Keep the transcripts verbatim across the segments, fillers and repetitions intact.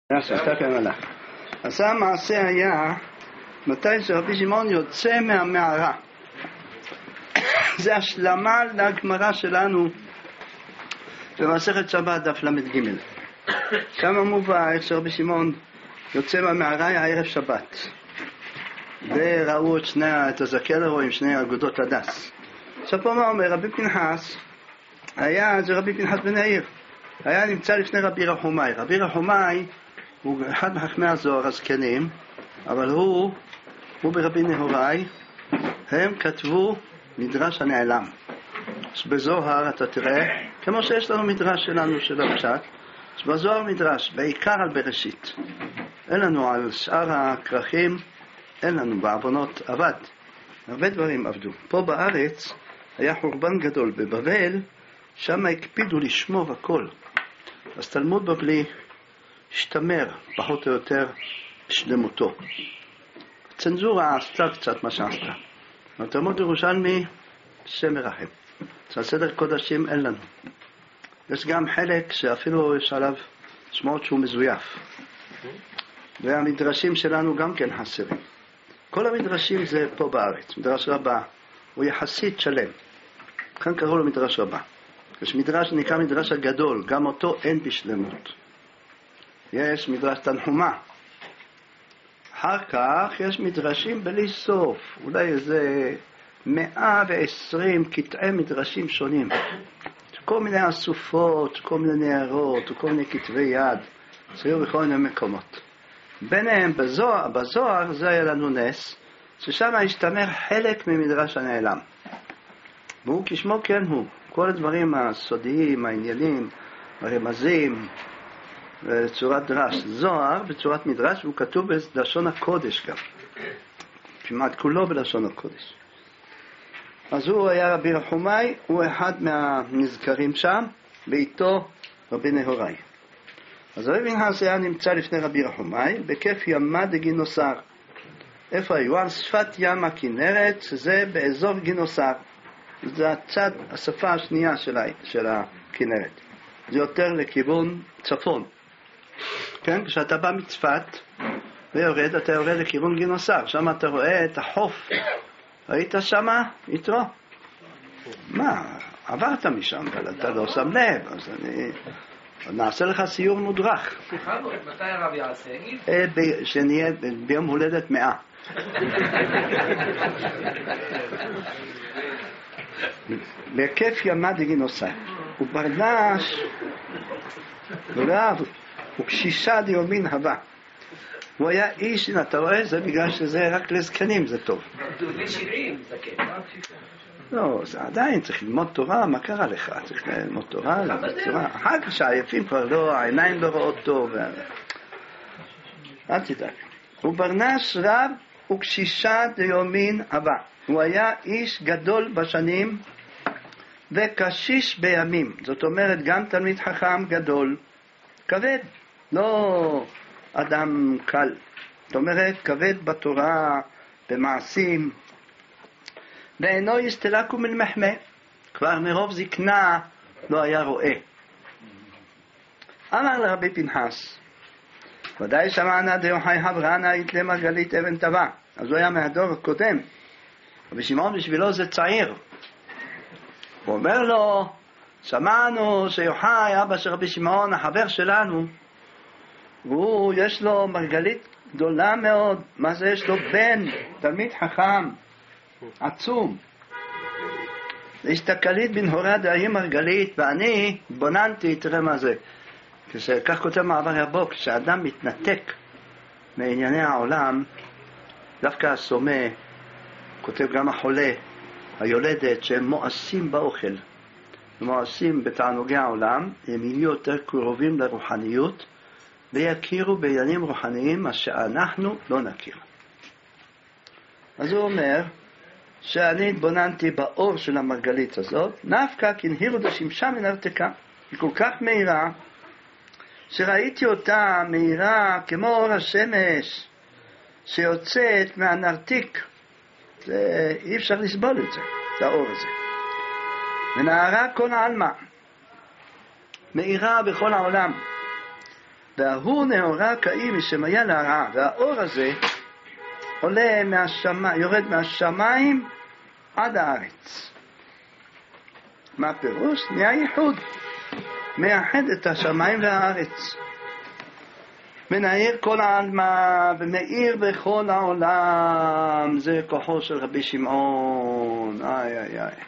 עשה המעשה היה מתי שרבי שמעון יוצא מהמערה. זה השלמה לגמרא שלנו במסכת שבת דף למד ג'. שם מובא איך שרבי שמעון יוצא מהמערה היה ערב שבת, וראו את שני את הזקן רואים שני אגודות הדס. עכשיו פה מה אומר רבי פנחס היה, זה רבי פנחס בן יאיר, היה נמצא לפני רבי רחומי. רבי רחומי הוא אחד מחכמי הזוהר הזקנים, אבל הוא הוא ברבי נהוראי הם כתבו מדרש הנעלם. אז בזוהר אתה תראה כמו שיש לנו מדרש שלנו של הפשט, אז בזוהר מדרש בעיקר על בראשית, אין לנו על שאר הכרכים, אין לנו בעוונות עבד, הרבה דברים עבדו. פה בארץ היה חורבן גדול, בבבל שם הקפידו לשמור הכל, אז תלמוד בבלי השתמר פחות או יותר שלמותו. צנזורה עשתה קצת מה שעשתה, התלמוד ירושלמי שם מרחם, אז סדר קודשים אין לנו. יש גם חלק שאפילו יש עליו שמות שהוא מזויף, והמדרשים שלנו גם כן חסרים. כל המדרשים זה פה בארץ. מדרש רבה הוא יחסית שלם, כאן קראו לו מדרש רבה. יש מדרש שנקרא מדרש הגדול, גם אותו אין בשלמות. יש מדרש תנחומה, אחר כך יש מדרשים בלי סוף, אולי איזה מאה ועשרים קטעי מדרשים שונים, כל מיני אסופות, כל מיני נערות, כל מיני כתבי יד, ציור בכל מיני מקומות. ביניהם בזוהר, בזוהר זה היה לנו נס, ששם השתמר חלק ממדרש הנעלם. והוא כשמו כן הוא, כל הדברים הסודיים, העניינים, הרמזים, בצורת דרש. זוהר בצורת מדרש, והוא כתוב בלשון הקודש גם. כמעט כולו בלשון הקודש. אז הוא היה רבי רחומי, הוא אחד מהנזכרים שם, ואיתו רבי נהוראי. אז רבי פנחס היה נמצא לפני רבי רחומי, בכיף ימה דגינוסר. איפה היו? על שפת ים הכנרת, שזה באזור גינוסר. זה הצד, השפה השנייה של, של הכנרת. זה יותר לכיוון צפון. כן? כשאתה בא מצפת ויורד, אתה יורד לכיוון גינוסר. שם אתה רואה את החוף. ראית שמה? יתרו? מה? עברת משם, אבל אתה לא שם לב. אז אני... נעשה לך סיור מודרך. סליחה, מתי הרב יעשה? שנהיה ביום הולדת מאה. בהיקף ימה דגינוסר. הוא ברנש, ורב, הוא קשישה דיומין הבא. הוא היה איש, אתה רואה, זה בגלל שזה רק לזקנים, זה טוב. זה שבעים, זה כן. לא, זה עדיין צריך ללמוד תורה, מה קרה לך? צריך ללמוד תורה, ללמוד תורה. אחר כך שהעייפים כבר לא, העיניים לא רואות טוב. אל תדאג. הוא ברנש רב וקשישה דיומין הבא. הוא היה איש גדול בשנים וקשיש בימים. זאת אומרת, גם תלמיד חכם גדול, כבד, לא אדם קל. זאת אומרת, כבד בתורה, במעשים. ואינו יסתלקו מלמחמה, כבר מרוב זקנה לא היה רואה. אמר לרבי פנחס, ודאי שמענה דיוחי הברנה יתלה מרגלית אבן טבע. אז הוא היה מהדור הקודם, רבי שמעון בשבילו זה צעיר. הוא אומר לו, שמענו שיוחאי אבא של רבי שמעון החבר שלנו, והוא יש לו מרגלית גדולה מאוד. מה זה? יש לו בן תלמיד חכם עצום. יש תקלית בן הורה דהי מרגלית, ואני בוננתי, תראה מה זה, כשכך כותב מעבר יבוק, כשאדם מתנתק מענייני העולם, דווקא הסומה, כותב גם החולה, היולדת, שהם מואסים באוכל, מואסים בתענוגי העולם, הם יהיו יותר קרובים לרוחניות, ויכירו בעניינים רוחניים מה שאנחנו לא נכיר. אז הוא אומר, שאני התבוננתי באור של המרגלית הזאת, נפקא כנהירו דשמשה מנרתקה. היא כל כך מהירה, שראיתי אותה מהירה כמו אור השמש שיוצאת מהנרתיק. זה, אי אפשר לסבול את זה, זה האור הזה. ונערה כל העלמה, מהירה בכל העולם. וההוא נאורה קאי משמיה להרעה, והאור הזה עולה מהשמיים, יורד מהשמיים עד הארץ. מה הפירוש? נהיה ייחוד, מאחד את השמיים והארץ. מנעיר כל העלמה ומאיר בכל העולם. זה כוחו של רבי שמעון. איי איי איי.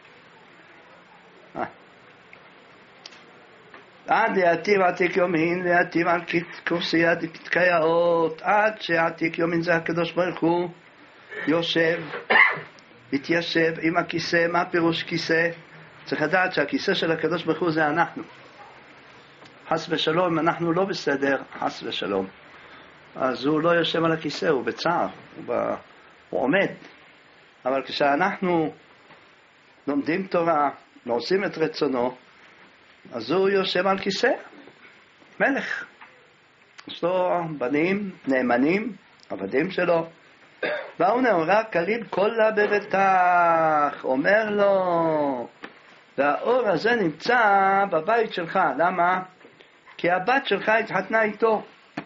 עד יעתיב עתיק יומין ויעתיב על כורסי עד פתקי האות, עד שעתיק יומין זה הקדוש ברוך הוא יושב, התיישב עם הכיסא. מה פירוש כיסא? צריך לדעת שהכיסא של הקדוש ברוך הוא זה אנחנו. חס ושלום, אנחנו לא בסדר, חס ושלום, אז הוא לא יושב על הכיסא, הוא בצער, הוא, ב... הוא עומד. אבל כשאנחנו לומדים תורה, ועושים את רצונו, אז הוא יושב על כיסא, מלך. יש לו בנים נאמנים, עבדים שלו. והוא נאורה כליל כולה בביתך, אומר לו, והאור הזה נמצא בבית שלך. למה? כי הבת שלך התחתנה איתו.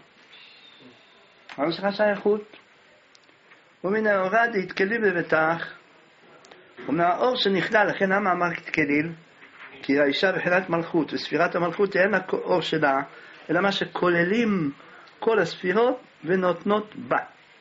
אבל יש לך שייכות. ומן האורה דהתכליל בביתך, ומן האור שנכלל, לכן למה אמרת כליל? כי האישה בחינת מלכות, וספירת המלכות אין האור שלה, אלא מה שכוללים כל הספירות ונותנות בה.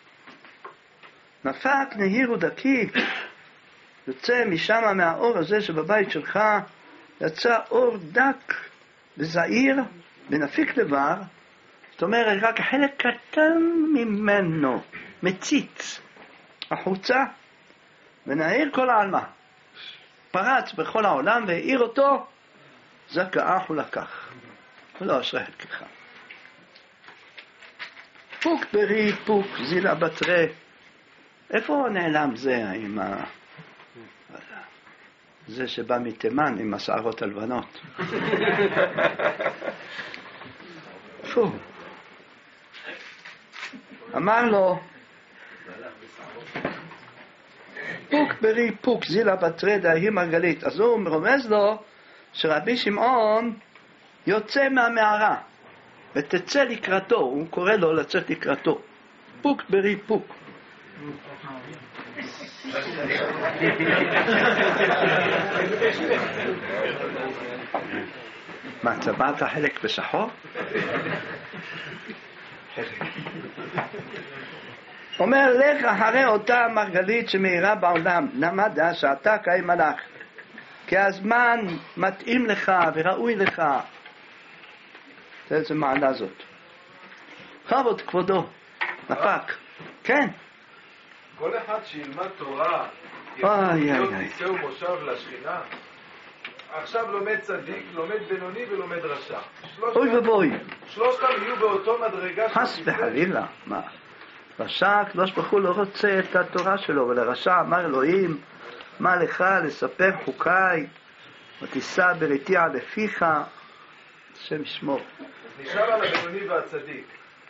נפק נהיר ודקיק, יוצא משם מהאור הזה שבבית שלך, יצא אור דק וזעיר ונפיק דבר, זאת אומרת רק חלק קטן ממנו מציץ החוצה ונעיר כל העלמה, פרץ בכל העולם והעיר אותו. זה כאח ולקח ולא אשרי חלקך. פוק ברי פוק זילה בתרי. איפה נעלם זה עם ה... זה שבא מתימן עם השערות הלבנות? פו. אמר לו פוק ברי פוק זילה בתרי דהי מרגלית. אז הוא מרומז לו שרבי שמעון יוצא מהמערה ותצא לקראתו. הוא קורא לו לצאת לקראתו. פוק ברי פוק. מה, צבעת חלק בשחור? אומר לך אחרי אותה מרגלית שמאירה בעולם. למה דע שאתה קיים מלאך, כי הזמן מתאים לך וראוי לך. איזה מעלה זאת. כבוד כבודו נפק. כן, כל אחד שילמד תורה איי, להיות איי, כיסא ומושב לשכינה. עכשיו לומד צדיק, לומד בינוני ולומד רשע. אוי ובוי, שלושתם יהיו באותו מדרגה. חס וחלילה. מה? רשע, הקדוש ברוך הוא לא רוצה את התורה שלו, ולרשע אמר אלוהים, מה לך לספר חוקיי ותישא בריתי על פיך. השם ישמור. נשאר על הבינוני והצדיק.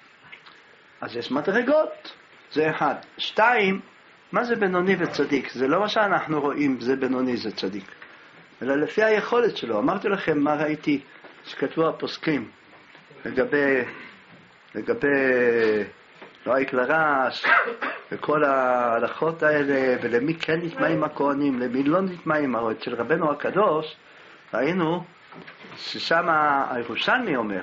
אז יש מדרגות, זה אחד. שתיים, מה זה בינוני וצדיק? זה לא מה שאנחנו רואים, זה בינוני, זה צדיק, אלא לפי היכולת שלו. אמרתי לכם מה ראיתי שכתבו הפוסקים לגבי לגבי לא היק לרש וכל ההלכות האלה, ולמי כן נטמעים הכהנים, למי לא נטמעים. אצל רבנו הקדוש ראינו ששם הירושלמי אומר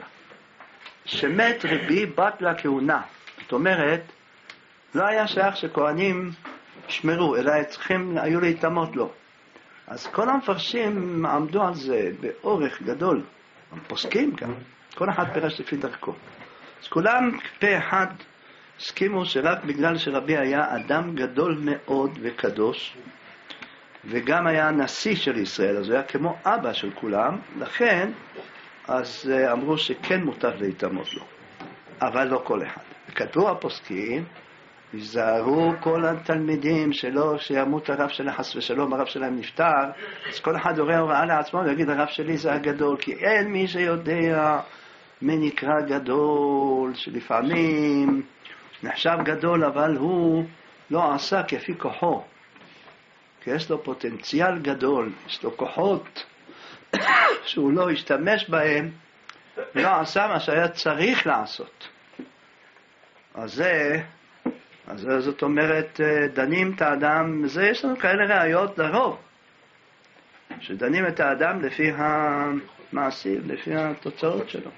שמת רבי בטלה כהונה. זאת אומרת, לא היה שייך שכהנים שמרו, אלא צריכים היו להתאמות לו. אז כל המפרשים עמדו על זה באורך גדול, פוסקים גם, כל אחד פירש לפי דרכו. אז כולם פה אחד הסכימו שרק בגלל שרבי היה אדם גדול מאוד וקדוש, וגם היה נשיא של ישראל, אז הוא היה כמו אבא של כולם, לכן אז אמרו שכן מותר להתאמות לו, אבל לא כל אחד. כתבו הפוסקים, יזהרו כל התלמידים שלא שימות הרב שלהם חס ושלום, הרב שלהם נפטר, אז כל אחד הוראה הוראה לעצמו ויגיד הרב שלי זה הגדול, כי אין מי שיודע מי נקרא גדול, שלפעמים נחשב גדול אבל הוא לא עשה כפי כוחו, כי יש לו פוטנציאל גדול, יש לו כוחות שהוא לא השתמש בהם, לא עשה מה שהיה צריך לעשות. אז זה, אז זאת אומרת, דנים את האדם, זה יש לנו כאלה ראיות לרוב, שדנים את האדם לפי המעשים, לפי התוצאות שלו.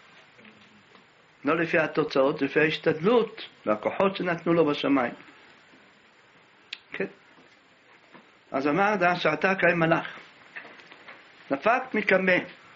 לא לפי התוצאות, לפי ההשתדלות והכוחות שנתנו לו בשמיים. כן. אז אמר דה שעתה קאי מלאך. נפק מקמה.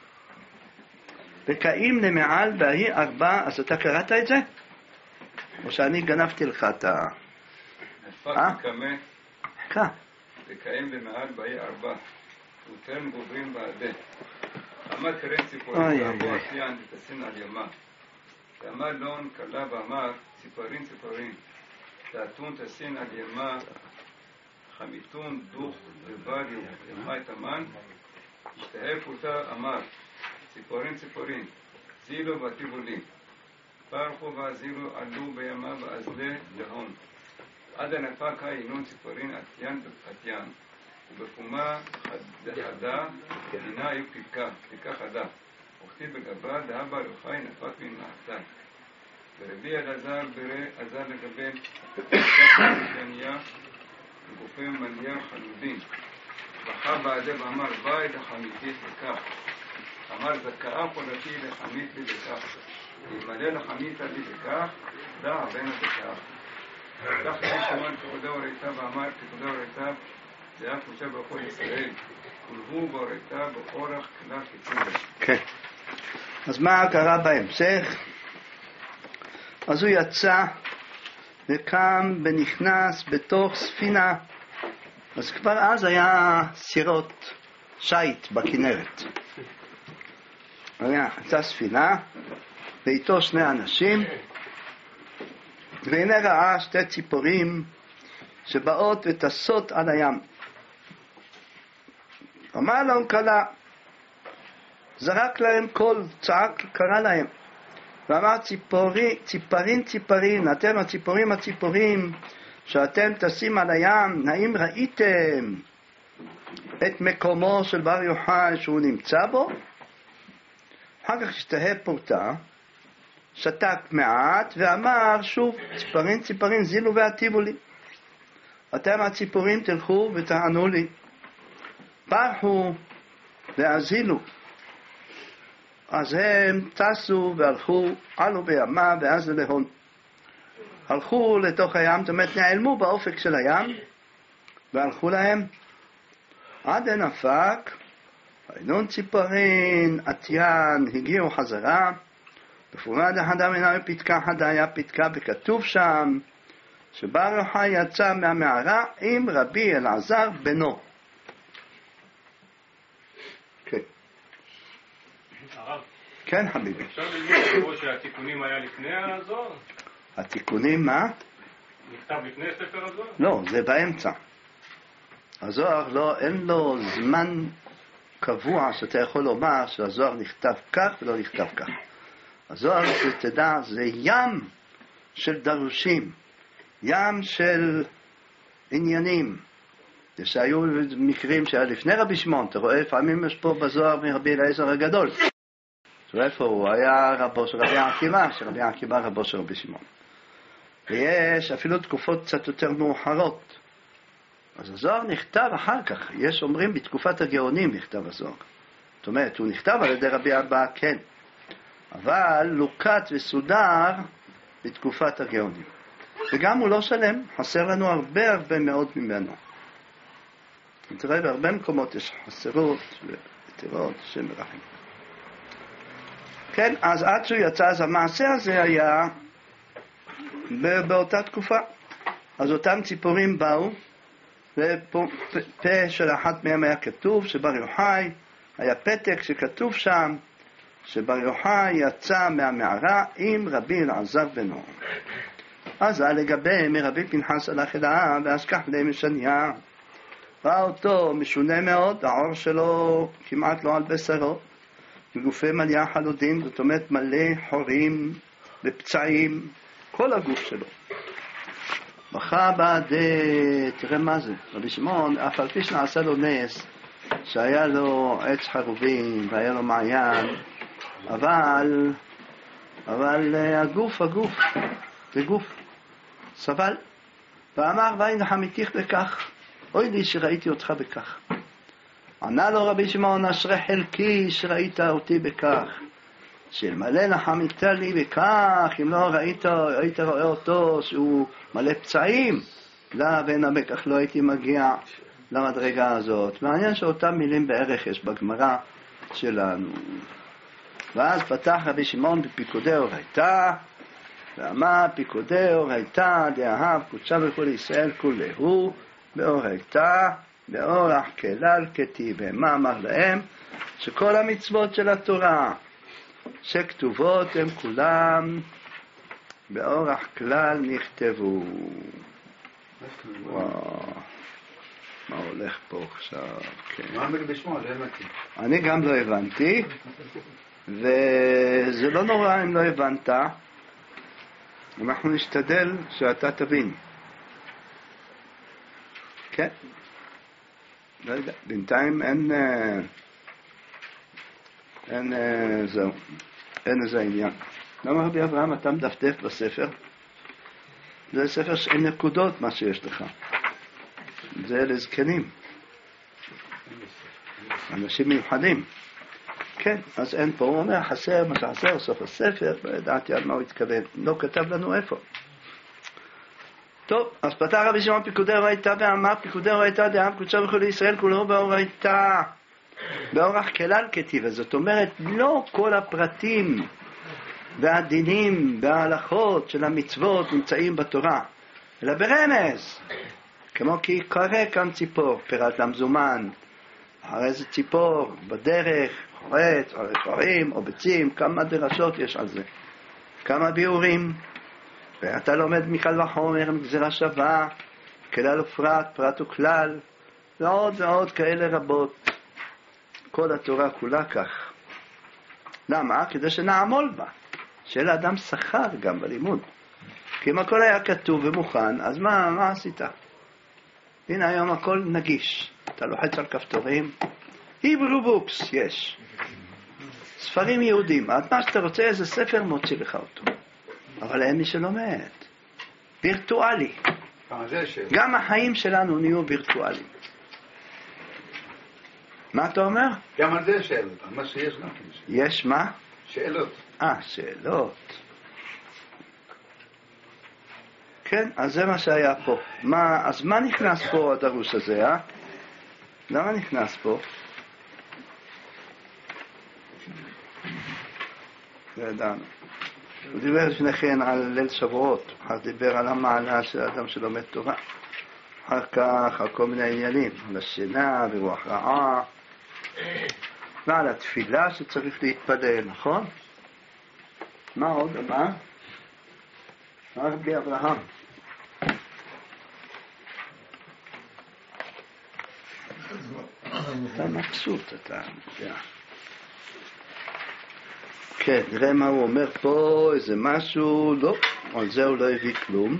וקאים למעל בהי ארבע, אז אתה קראת את זה? או שאני גנבתי לך את ה... נפק מקמה. כן. וקאים למעל בהי ארבע. ותרם גוברים בעדה. אמר קרן ציפורים ואבו עשיין ותסין על ימה. ואמר לון קלה ואמר ציפורים ציפורים. תעתון תסין על ימה. חמיתון דוך ובר ימה את המן. השתהף אותה אמר ציפורים ציפורים. זילו ותיבולים. פרחו והזילו עלו בימה ואזלה להון. עד הנפק העינון ציפורין עטיין עטיין. ובפומה חדה, דינה היו פתקה, פתקה חדה. וכתיב בגבה, דהבה אלוהי נפק מן מעתה. ורבי אלעזר ברא עזר לגבי פתקה חדניה, וגופים מלייר חלודים. בכה בעדה ואמר, באי לחמיתית לכך. אמר, זכאה חולתי לחמית לי לכך. ימלא לחמיתה לי לכך, דע בנה בכך. כך שמעון כבודו וראיתה ואמר, כבודו וראיתה, זה היה קבוצה בכל ישראל, ולבו בראיתה באורך כלל כצילה. כן. אז מה קרה בהמשך? אז הוא יצא וקם ונכנס בתוך ספינה. אז כבר אז היה סירות שייט בכנרת. הייתה ספינה, ואיתו שני אנשים, והנה ראה שתי ציפורים שבאות וטסות על הים. אמר להם קלה, זרק להם קול, צעק, קרא להם, ואמר ציפורי, ציפרין ציפרין, אתם הציפורים הציפורים שאתם טסים על הים, האם ראיתם את מקומו של בר יוחאי שהוא נמצא בו? אחר כך השתהה פורטה, שתק מעט ואמר שוב, ציפרין ציפרין זילו ועטיבו לי, אתם הציפורים תלכו ותענו לי. פרחו והזילו. אז הם טסו והלכו, עלו בימה ואז להון. הלכו לתוך הים, זאת אומרת נעלמו באופק של הים, והלכו להם עד הנפק, עינון ציפורין, עטיין, הגיעו חזרה, בפומד החדה מנה פתקה חדה היה פתקה, וכתוב שם, שבר יוחאי יצא מהמערה עם רבי אלעזר בנו. כן. הרב. כן חביבי. אפשר ללמוד שהתיקונים היה לפני הזוהר? התיקונים מה? נכתב לפני ספר הזוהר? לא, זה באמצע. הזוהר לא, אין לו זמן קבוע שאתה יכול לומר שהזוהר נכתב כך ולא נכתב כך. הזוהר, שתדע, זה ים של דרושים, ים של עניינים. שהיו מקרים שהיה לפני רבי שמעון, אתה רואה, לפעמים יש פה בזוהר מרבי אליעזר הגדול. איפה הוא? היה רבו של רבי עקיבא, שרבי עקיבא רבו של רבי שמעון. ויש אפילו תקופות קצת יותר מאוחרות. אז הזוהר נכתב אחר כך, יש אומרים בתקופת הגאונים נכתב הזוהר. זאת אומרת, הוא נכתב על ידי רבי אבא, כן. אבל לוקט וסודר בתקופת הגאונים. וגם הוא לא שלם, חסר לנו הרבה הרבה מאוד ממנו. תראה, בהרבה מקומות יש חסרות ותירות, שם מרחם. כן, אז עד שהוא יצא, אז המעשה הזה היה באותה תקופה. אז אותם ציפורים באו, ופה של אחת מהם היה כתוב שבר יוחאי, היה פתק שכתוב שם, שבר יוחאי יצא מהמערה עם רבי אלעזר בנו. אז לגבי מרבי פנחס הלך אל העם, ואז כך להם משניה. ראה אותו משונה מאוד, העור שלו כמעט לא על בשרו, וגופי מלאה חלודים, זאת אומרת מלא חורים ופצעים, כל הגוף שלו. בכה בעד, תראה מה זה, רבי שמעון, אף על פי שנעשה לו נס, שהיה לו עץ חרובים והיה לו מעיין, אבל, אבל הגוף, הגוף, זה גוף, סבל. ואמר, ואין חמיתיך בכך, אוי לי שראיתי אותך בכך. ענה לו רבי שמעון, אשרי חלקי שראית אותי בכך. שאלמלא נחמת לי בכך, אם לא ראית, היית רואה אותו שהוא מלא פצעים, לא, ואין בכך לא הייתי מגיע למדרגה הזאת. מעניין שאותם מילים בערך יש בגמרא שלנו. ואז פתח רבי שמעון בפיקודי אורייתא, ואמר פיקודי אורייתא דאהב קודשה בכל ישראל כולהו באורייתא באורח כלל כתיב. מה אמר להם? שכל המצוות של התורה שכתובות הם כולם באורח כלל נכתבו. וואו, מה הולך פה עכשיו? כן. מה אמר בשמו? לא הבנתי. אני גם לא הבנתי, וזה לא נורא אם לא הבנת. אנחנו נשתדל שאתה תבין. כן? לא יודע, בינתיים אין, אין, זהו, אין איזה עניין. למה רבי אברהם אתה מדפדף בספר? זה ספר שאין נקודות מה שיש לך. זה לזקנים. אנשים מיוחדים. כן, אז אין פה, הוא אומר, חסר מה שחסר, סוף הספר, לא ידעתי על מה הוא התכוון. לא כתב לנו איפה. טוב, אז פתח רבי שמעון פיקודי אורייתא ואמר פיקודי אורייתא דאהב קודשה בכל ישראל כולו באורייתא באורח כלל כתיב. זאת אומרת, לא כל הפרטים והדינים וההלכות של המצוות נמצאים בתורה, אלא ברמז, כמו כי קרא כאן ציפור, פירת למזומן, אחרי איזה ציפור, בדרך, חורץ, או רפורים, או ביצים, כמה דרשות יש על זה, כמה ביאורים. ואתה לומד מקל וחומר, מגזרה שווה, כלל ופרט, פרט וכלל, ועוד ועוד כאלה רבות. כל התורה כולה כך. למה? כדי שנעמול בה. שיהיה לאדם שכר גם בלימוד. כי אם הכל היה כתוב ומוכן, אז מה, מה עשית? הנה היום הכל נגיש. אתה לוחץ על כפתורים. Hebrew books, יש. ספרים יהודים. עד מה שאתה רוצה, איזה ספר מוציא לך אותו. אבל אין מי שלומד. וירטואלי. גם החיים שלנו נהיו וירטואליים. מה אתה אומר? גם על זה שאלות. על מה שיש גם. יש מה? שאלות. אה, שאלות. כן, אז זה מה שהיה פה. מה, אז מה נכנס פה הדרוש הזה, אה? למה נכנס פה? לא ידענו. הוא דיבר לפני כן על ליל שבועות, אחר דיבר על המעלה של האדם שלומד תורה, אחר כך על כל מיני עניינים, על השינה ורוח רעה, ועל התפילה שצריך להתפלל, נכון? מה עוד? מה? מה רבי אברהם? אתה מבסוט, אתה יודע. כן, נראה מה הוא אומר פה, איזה משהו, לא, על זה הוא לא הביא כלום.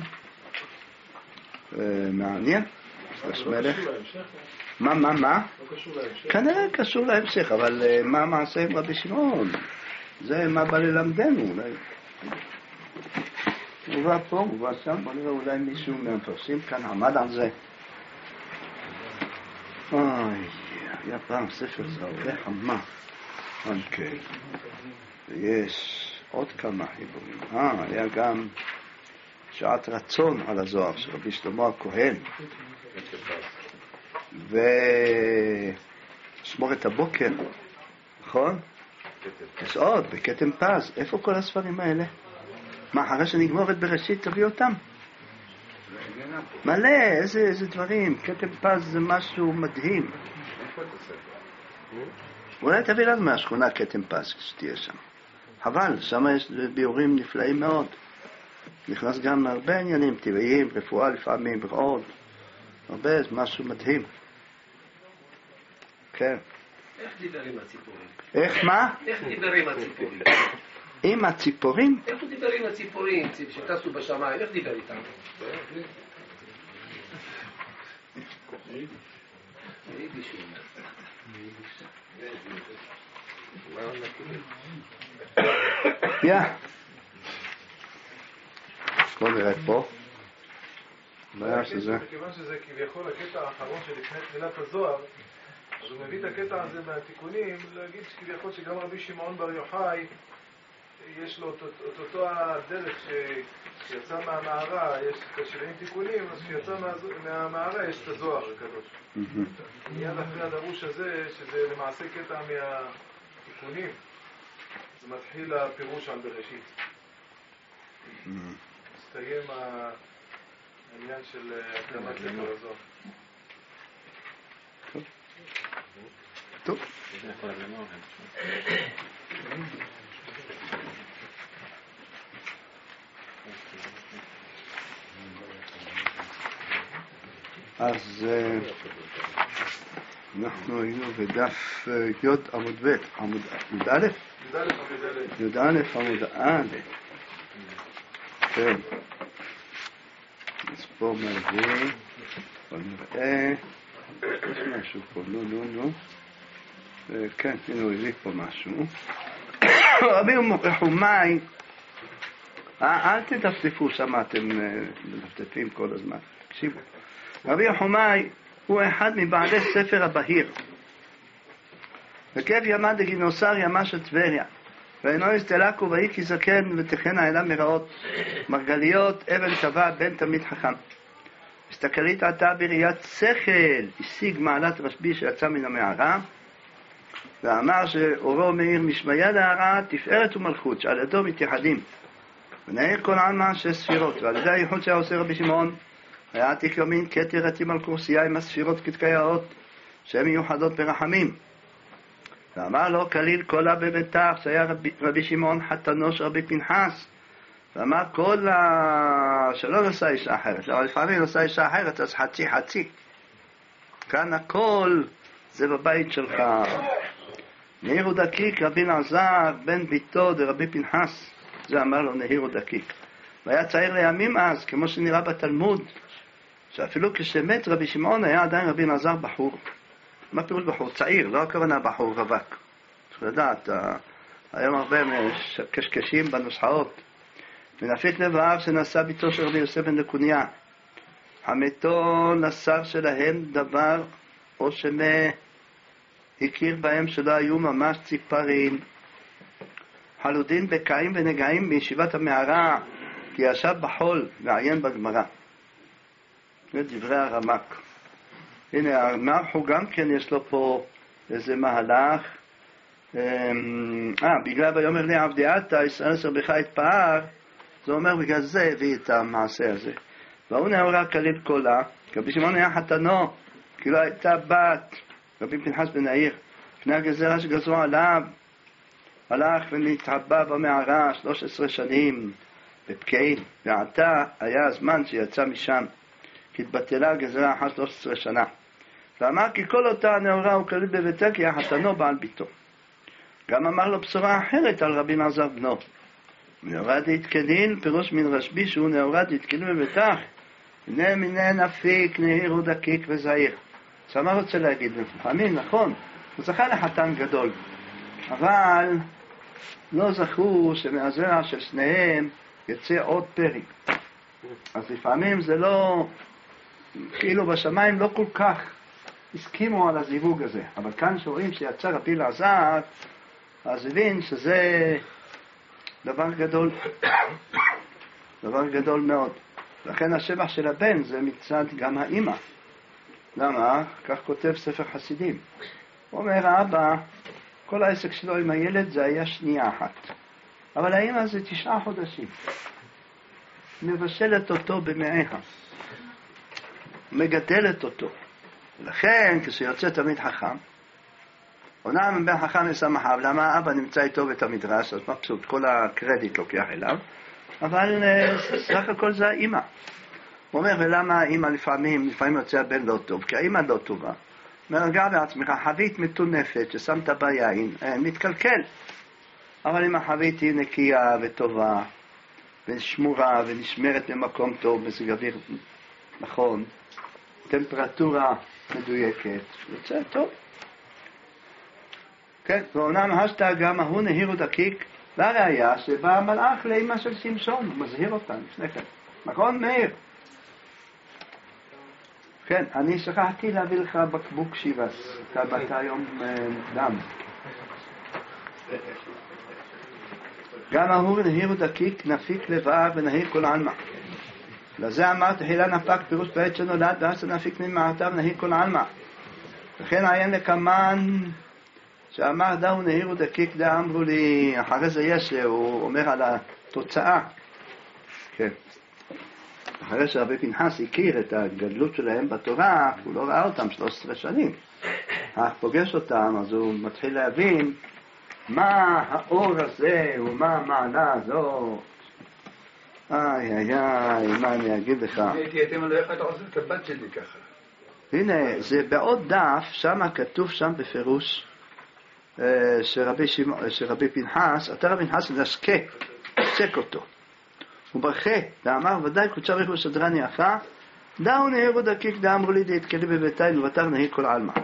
מעניין, יש מלך. מה, מה, מה? כנראה קשור להמשך, אבל מה מעשה עם רבי שמעון? זה מה בא ללמדנו. הוא בא פה, הוא בא שם, בוא נראה אולי מישהו מהמפרשים כאן עמד על זה. אוי, היה פעם ספר זה הרבה חמה. אוקיי. ויש עוד כמה חיבורים. אה, היה גם שעת רצון על הזוהר של רבי שלמה הכהן. ושמור את הבוקר, נכון? יש עוד, בכתם פז. איפה כל הספרים האלה? מה, אחרי שנגמור את בראשית תביא אותם? מלא, איזה, איזה דברים. כתם פז זה משהו מדהים. אולי תביא לנו מהשכונה כתם פז כשתהיה שם. אבל שם יש ביורים נפלאים מאוד. נכנס גם הרבה עניינים טבעיים, רפואה לפעמים, ועוד. הרבה, זה משהו מדהים. כן. איך דיבר עם הציפורים? איך מה? איך דיבר עם הציפורים? עם הציפורים? איך הוא דיבר עם הציפורים שטסו בשמיים? איך דיבר איתם? יא. בואו נראה פה. בעיה שזה... מכיוון שזה כביכול הקטע האחרון שלפני תחילת הזוהר, אז הוא מביא את הקטע הזה מהתיקונים, להגיד כביכול שגם רבי שמעון בר יוחאי, יש לו את אותו הדרך שיצא מהמערה, יש את השבעים תיקונים, אז כשיצא מהמערה יש את הזוהר הקדוש. מיד אחרי הדרוש הזה, שזה למעשה קטע מהתיקונים, זה מתחיל הפירוש על בראשית. מסתיים העניין של הקדמת ספר הזוהר. טוב. אז אנחנו היינו בדף י' עמוד ב', עמוד י"א? י"א עמוד א'. כן. אז פה מביא, בוא נראה, יש משהו פה, נו נו נו. כן, הנה הוא הביא פה משהו. רבי חומאי, אל תדפדפו שם, אתם מדפדפים כל הזמן. תקשיבו. רבי חומאי הוא אחד מבעלי ספר הבהיר. וכיף ימה דגינוסר ימה של טבריה. ואינו הסתלקו ואי כי זקן ותכנה אלה מראות. מרגליות אבן טבע בן תמיד חכם. הסתכלית עתה בראיית שכל, השיג מעלת רשב"י שיצא מן המערה. ואמר שאורו מאיר משמיה להרעה תפארת ומלכות שעל ידו מתייחדים. ונעיר כל עלמא שש ספירות. ועל ידי הייחוד שעושה רבי שמעון היה עתיק יומין כתר רתים על קורסייה עם הספירות כתקיירות שהן מיוחדות ברחמים. ואמר לו כליל קולה בביתר שהיה רבי, רבי שמעון חתנו של רבי פנחס. ואמר כל ה... שלא נושא אישה אחרת, אבל לפעמים נושא אישה אחרת אז חצי חצי. כאן הכל זה בבית שלך. נהיר ודקיק רבי אלעזר בן ביתו דרבי פנחס, זה אמר לו נהיר ודקיק. והיה צעיר לימים אז, כמו שנראה בתלמוד, שאפילו כשמת רבי שמעון היה עדיין רבי אלעזר בחור. מה פירוש בחור? צעיר, לא הכוונה בחור רווק. צריך לדעת, היום הרבה קשקשים בנוסחאות. ונפיק לבאב שנשא ביתו של רבי יוסף בן דקוניה. המתו לשר שלהם דבר או שמה הכיר בהם שלא היו ממש ציפרים. חלודין בקעים ונגעים בישיבת המערה, כי ישב בחול ועיין בגמרא. זה דברי הרמק. הנה, הרמק הוא גם כן יש לו פה איזה מהלך. אה, בגלל ויאמר לי עבדי עתה, ישראל סרבך התפאר, זה אומר בגלל זה הביא את המעשה הזה. והוא נאורה כליל קולה, רבי שמעון היה חתנו, כאילו הייתה בת, רבי פנחס בן העיר, לפני הגזרה שגזרו עליו, הלך ונתחבא במערה שלוש עשרה שנים בפקעים, ועתה היה הזמן שיצא משם, כי התבטלה הגזרה אחת שלוש עשרה שנה. ואמר כי כל אותה הנאורה הוא כליל בביתה, כי החתנו בעל ביתו. גם אמר לו בשורה אחרת על רבי אלעזר בנו. נאורה דהתקניל, פירוש מן רשב"י שהוא נאורה דהתקניל בביתך, הנה מיני נפיק, נהיר ודקיק וזהיר. אז מה רוצה להגיד? לפעמים, נכון, הוא זכה לחתן גדול, אבל לא זכו שמהזרע של שניהם יצא עוד פרי. אז לפעמים זה לא, כאילו בשמיים לא כל כך הסכימו על הזיווג הזה. אבל כאן שרואים שיצא רבי אלעזר, אז הבין שזה דבר גדול, דבר גדול מאוד. לכן השבח של הבן זה מצד גם האמא. למה? כך כותב ספר חסידים. הוא אומר, האבא, כל העסק שלו עם הילד זה היה שנייה אחת. אבל האמא זה תשעה חודשים. מבשלת אותו במעיה. מגדלת אותו. לכן, כשיוצא תמיד חכם, אומנם בן חכם ישמחיו, למה האבא נמצא איתו בית המדרש, אז מבסוט, כל הקרדיט לוקח אליו, אבל סך הכל זה האמא. הוא אומר, ולמה האמא לפעמים, לפעמים יוצא הבן לא טוב? כי האמא לא טובה. מרגע בעצמך, חבית מטונפת ששמת בה יין, מתקלקל. אבל אם החבית היא נקייה וטובה, ושמורה ונשמרת במקום טוב, מזג אוויר נכון, טמפרטורה מדויקת, יוצא טוב. כן, ואומנם השתה גם ההוא נהירו דקיק, והראיה שבא המלאך לאמא של שמשון, הוא מזהיר אותה לפני כן. נכון, מאיר? כן, אני שכחתי להביא לך בקבוק שיבס, אתה באת היום מוקדם. גם ההוא נהירו דקיק, נפיק לבער ונהיר כל עלמא. לזה אמר תחילה נפק פירוש בעת שנולד, ואז נפיק ממערתיו נהיר כל עלמא. וכן עיין לקמן שאמר דאו נהירו דקיק דה אמרו לי, אחרי זה יש, הוא אומר על התוצאה. כן. אחרי שרבי פנחס הכיר את הגדלות שלהם בתורה, הוא לא ראה אותם שלוש עשרה שנים. אך פוגש אותם, אז הוא מתחיל להבין מה האור הזה ומה המעלה הזאת. איי איי איי, מה אני אגיד לך? הייתי אתם לא יכול לעשות את הבת שלי ככה. הנה, זה בעוד דף, שם כתוב שם בפירוש שרבי, שימ... שרבי פנחס, אתה רבי פנחס נזכה, נזק אותו. הוא ברכה, ואמר ודאי קודשה ריחו שדרני יפה, דאו נהירו דקיק דאמרו לי דהתקלי בביתיים ובתר נהיר כל עלמא.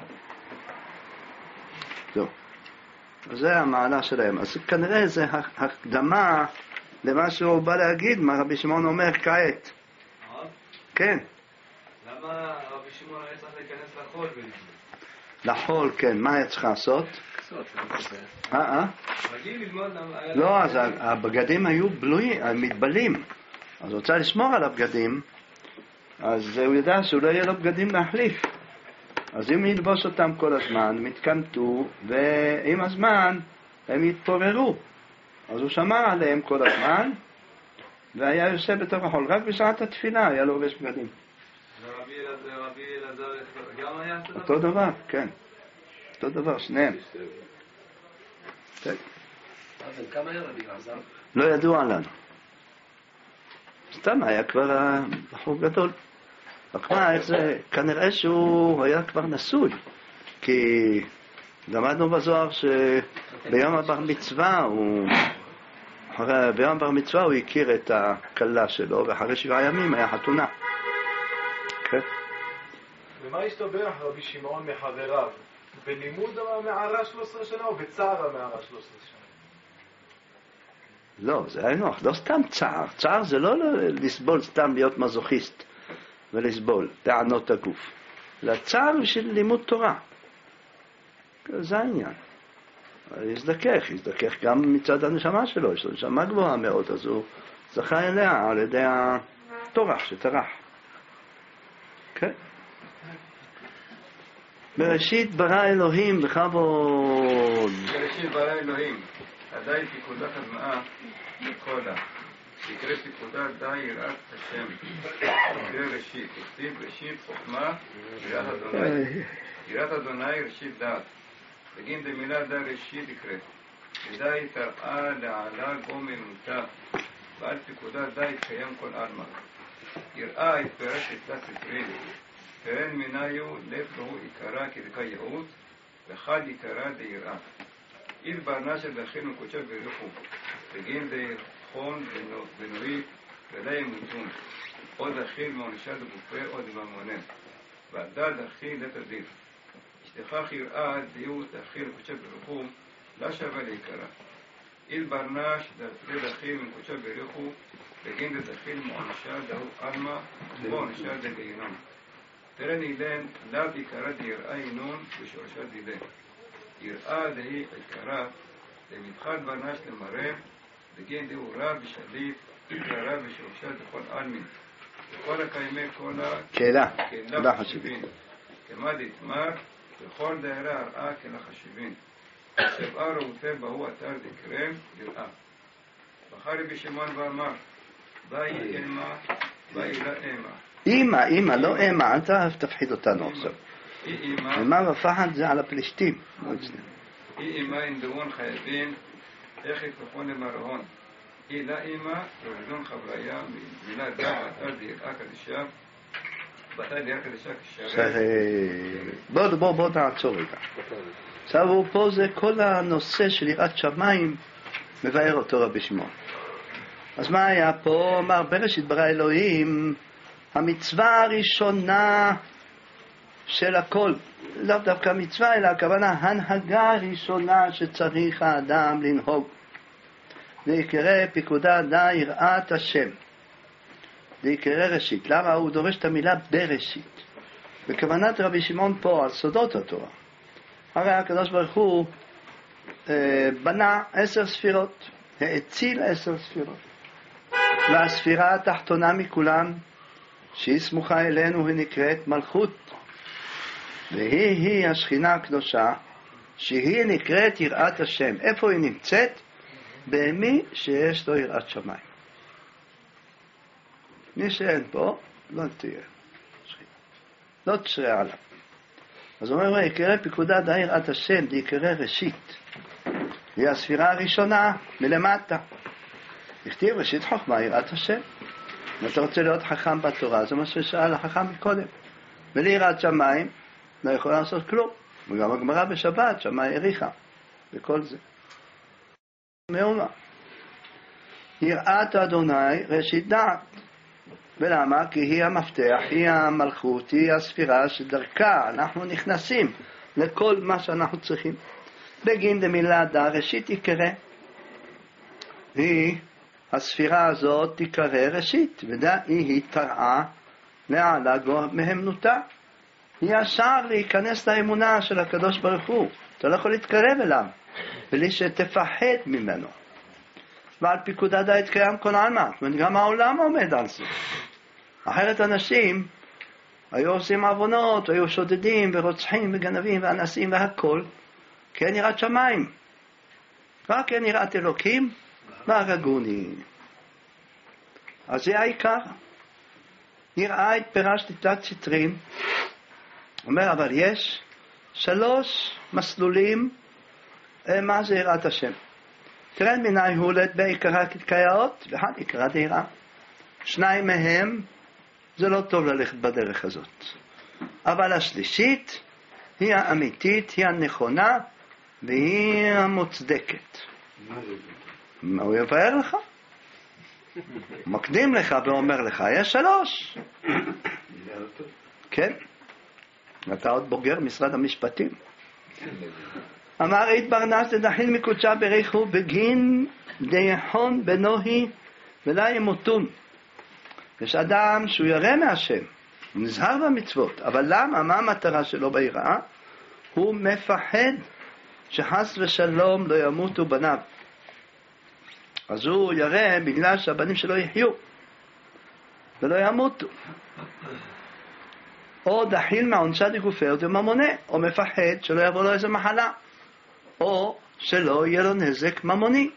זהו. זה המעלה שלהם. אז כנראה זה הקדמה למה שהוא בא להגיד, מה רבי שמעון אומר כעת. כן. למה רבי שמעון היה צריך להיכנס לחול ולבנות? לחול, כן. מה היה צריך לעשות? אה, אה? לא, אז הבגדים היו בלויים, מתבלים. אז הוא רוצה לשמור על הבגדים, אז הוא ידע שהוא לא יהיה לו בגדים להחליף. אז אם ילבוש אותם כל הזמן, הם התקמטו, ועם הזמן הם יתפוררו. אז הוא שמר עליהם כל הזמן, והיה יושב בתוך החול. רק בשעת התפילה היה לו לובש בגדים. ורבי אלעזר גם היה? אותו דבר, כן. אותו דבר, שניהם. כמה היה רבי אלעזר? לא ידוע לנו. סתם היה כבר בחור גדול. רק מה, איך זה, כנראה שהוא היה כבר נשוי. כי למדנו בזוהר שביום הבר מצווה הוא... ביום הבר מצווה הוא הכיר את הכלה שלו, ואחרי שבעה ימים היה חתונה. כן. ומה השתבח רבי שמעון מחבריו? בלימוד המערה שלוש עשרה שנה או בצער המערה שלוש עשרה שנה? לא, זה היה נוח, לא סתם צער. צער זה לא לסבול סתם להיות מזוכיסט ולסבול, לענות הגוף. לצער בשביל לימוד תורה. זה העניין. יזדכך, יזדכך גם מצד הנשמה שלו, יש לו נשמה גבוהה מאוד, אז הוא זכה אליה על ידי התורה שטרח. כן. בראשית ברא אלוהים בכבוד. בראשית ברא אלוהים, עדיין פיקודה חזמאה בקודה. יקרא פיקודה די יראת השם. יקרא ראשית, כתיב ראשית חוכמה, יראת אדוני. יראת אדוני ראשית דעת. בגין דמילה דה ראשית יקראת. ודי תראה לעלה גומי מותה. ועל פיקודה די קיים כל עלמא. יראה התפרש לתת ספרים. פרן מניו לב לו עיקרה כדקה ייעוד, וחד עיקרה דיראה. איל ברנה של דחינו קודשה בריחו, בגין דירחון ונועי ודי מותון. עוד אכיל מעונשה דבופה עוד במונן. ועדה דחיל לתדיר. אשתכח יראה דיו דחיל קודשה בריחו, לא שווה לעיקרה. איל ברנה שדרפי דחיל מקודשה בריחו, בגין דחיל מעונשה דהו אלמה, ומעונשה דגיהנום. תרן אילן, לאו עיקרה דיראה אינון ושורשה דילה. יראה דהי עיקרה, למתחד ברנש למראה, בגין דהו רב ושליט, עיקרה ושורשה דכל אלמין. וכל הקיימי כל קהילה, קהילה חשיבין. כמה דתמר, וכל דהרה הראה כלה חשיבין. שבעה ראותה בהו אתר דקרם, יראה. בחר רבי שמעון ואמר, באי אימה, באי לה אימה. אמא, אמא, לא אמא, אל תפחיד אותנו עכשיו. אמא ופחד זה על הפלישתים. אי אמא אינדרון חייבים, איך יתפחון למרהון. אי לה אמא, רבדון חבריה, מילה דעת, אל דיראה קדישה, בתה דיראה קדישה כשרת. בוא, בוא, בוא נעצור רגע. עכשיו פה זה כל הנושא של יראת שמיים, מבאר אותו רבי שמעון. אז מה היה פה? אמר בראשית ברא אלוהים, המצווה הראשונה של הכל, לאו דווקא מצווה, אלא הכוונה הנהגה ראשונה שצריך האדם לנהוג. ויקרא פיקודה דה יראת השם. ויקרא ראשית. למה הוא דורש את המילה בראשית? בכוונת רבי שמעון פה על סודות התורה. הרי הקדוש ברוך הוא אה, בנה עשר ספירות, האציל עשר ספירות. והספירה התחתונה מכולן, שהיא סמוכה אלינו, היא נקראת מלכות. והיא היא השכינה הקדושה, שהיא נקראת יראת השם. איפה היא נמצאת? במי שיש לו יראת שמיים. מי שאין פה, לא תהיה שכינה. לא תשרה עליו. אז הוא אומר, יקרא פיקודה דה יראת השם, דה יקרא ראשית. היא הספירה הראשונה מלמטה. הכתיב ראשית חוכמה יראת השם. אם אתה רוצה להיות חכם בתורה, זה מה ששאל החכם מקודם. בלי יראת שמיים, לא יכול לעשות כלום. וגם הגמרא בשבת, שמאי העריכה. וכל זה. מאומה. יראת אדוני ראשית דעת. ולמה? כי היא המפתח, היא המלכות, היא הספירה שדרכה אנחנו נכנסים לכל מה שאנחנו צריכים. בגין דמילה דה ראשית יקרא. היא, הספירה הזאת תיקרא ראשית, ודא היא תרעה לעלה מהימנותה. היא השער להיכנס לאמונה של הקדוש ברוך הוא. אתה לא יכול להתקרב אליו, בלי שתפחד ממנו. ועל פיקודה דה יתקיים כל עלמא. גם העולם עומד על זה. אחרת אנשים היו עושים עוונות, היו שודדים ורוצחים וגנבים ואנסים והכל. כן יראת שמיים. רק כן יראת אלוקים והרגוני. אז זה העיקר. יראה התפרש לתלת סטרים. אומר, אבל יש שלוש מסלולים מה זה יראת השם. תראה מיני הולד בעיקרה כתקייאות ואחד עיקרה דירה. שניים מהם זה לא טוב ללכת בדרך הזאת. אבל השלישית היא האמיתית, היא הנכונה והיא המוצדקת. מה הוא יבאר לך? מקדים לך ואומר לך, יש שלוש. כן. אתה עוד בוגר משרד המשפטים. אמר אית ברנס לדחיל מקודשה בריחו בגין דייחון בנוהי ולא ימותון. יש אדם שהוא ירא מהשם, הוא נזהר במצוות, אבל למה? מה המטרה שלו ביראה? הוא מפחד שחס ושלום לא ימותו בניו. אז הוא ירא בגלל שהבנים שלו יחיו ולא ימותו. או דחיל מעונשה דגופיות וממונה, או מפחד שלא יבוא לו איזה מחלה, או שלא יהיה לו נזק ממוני.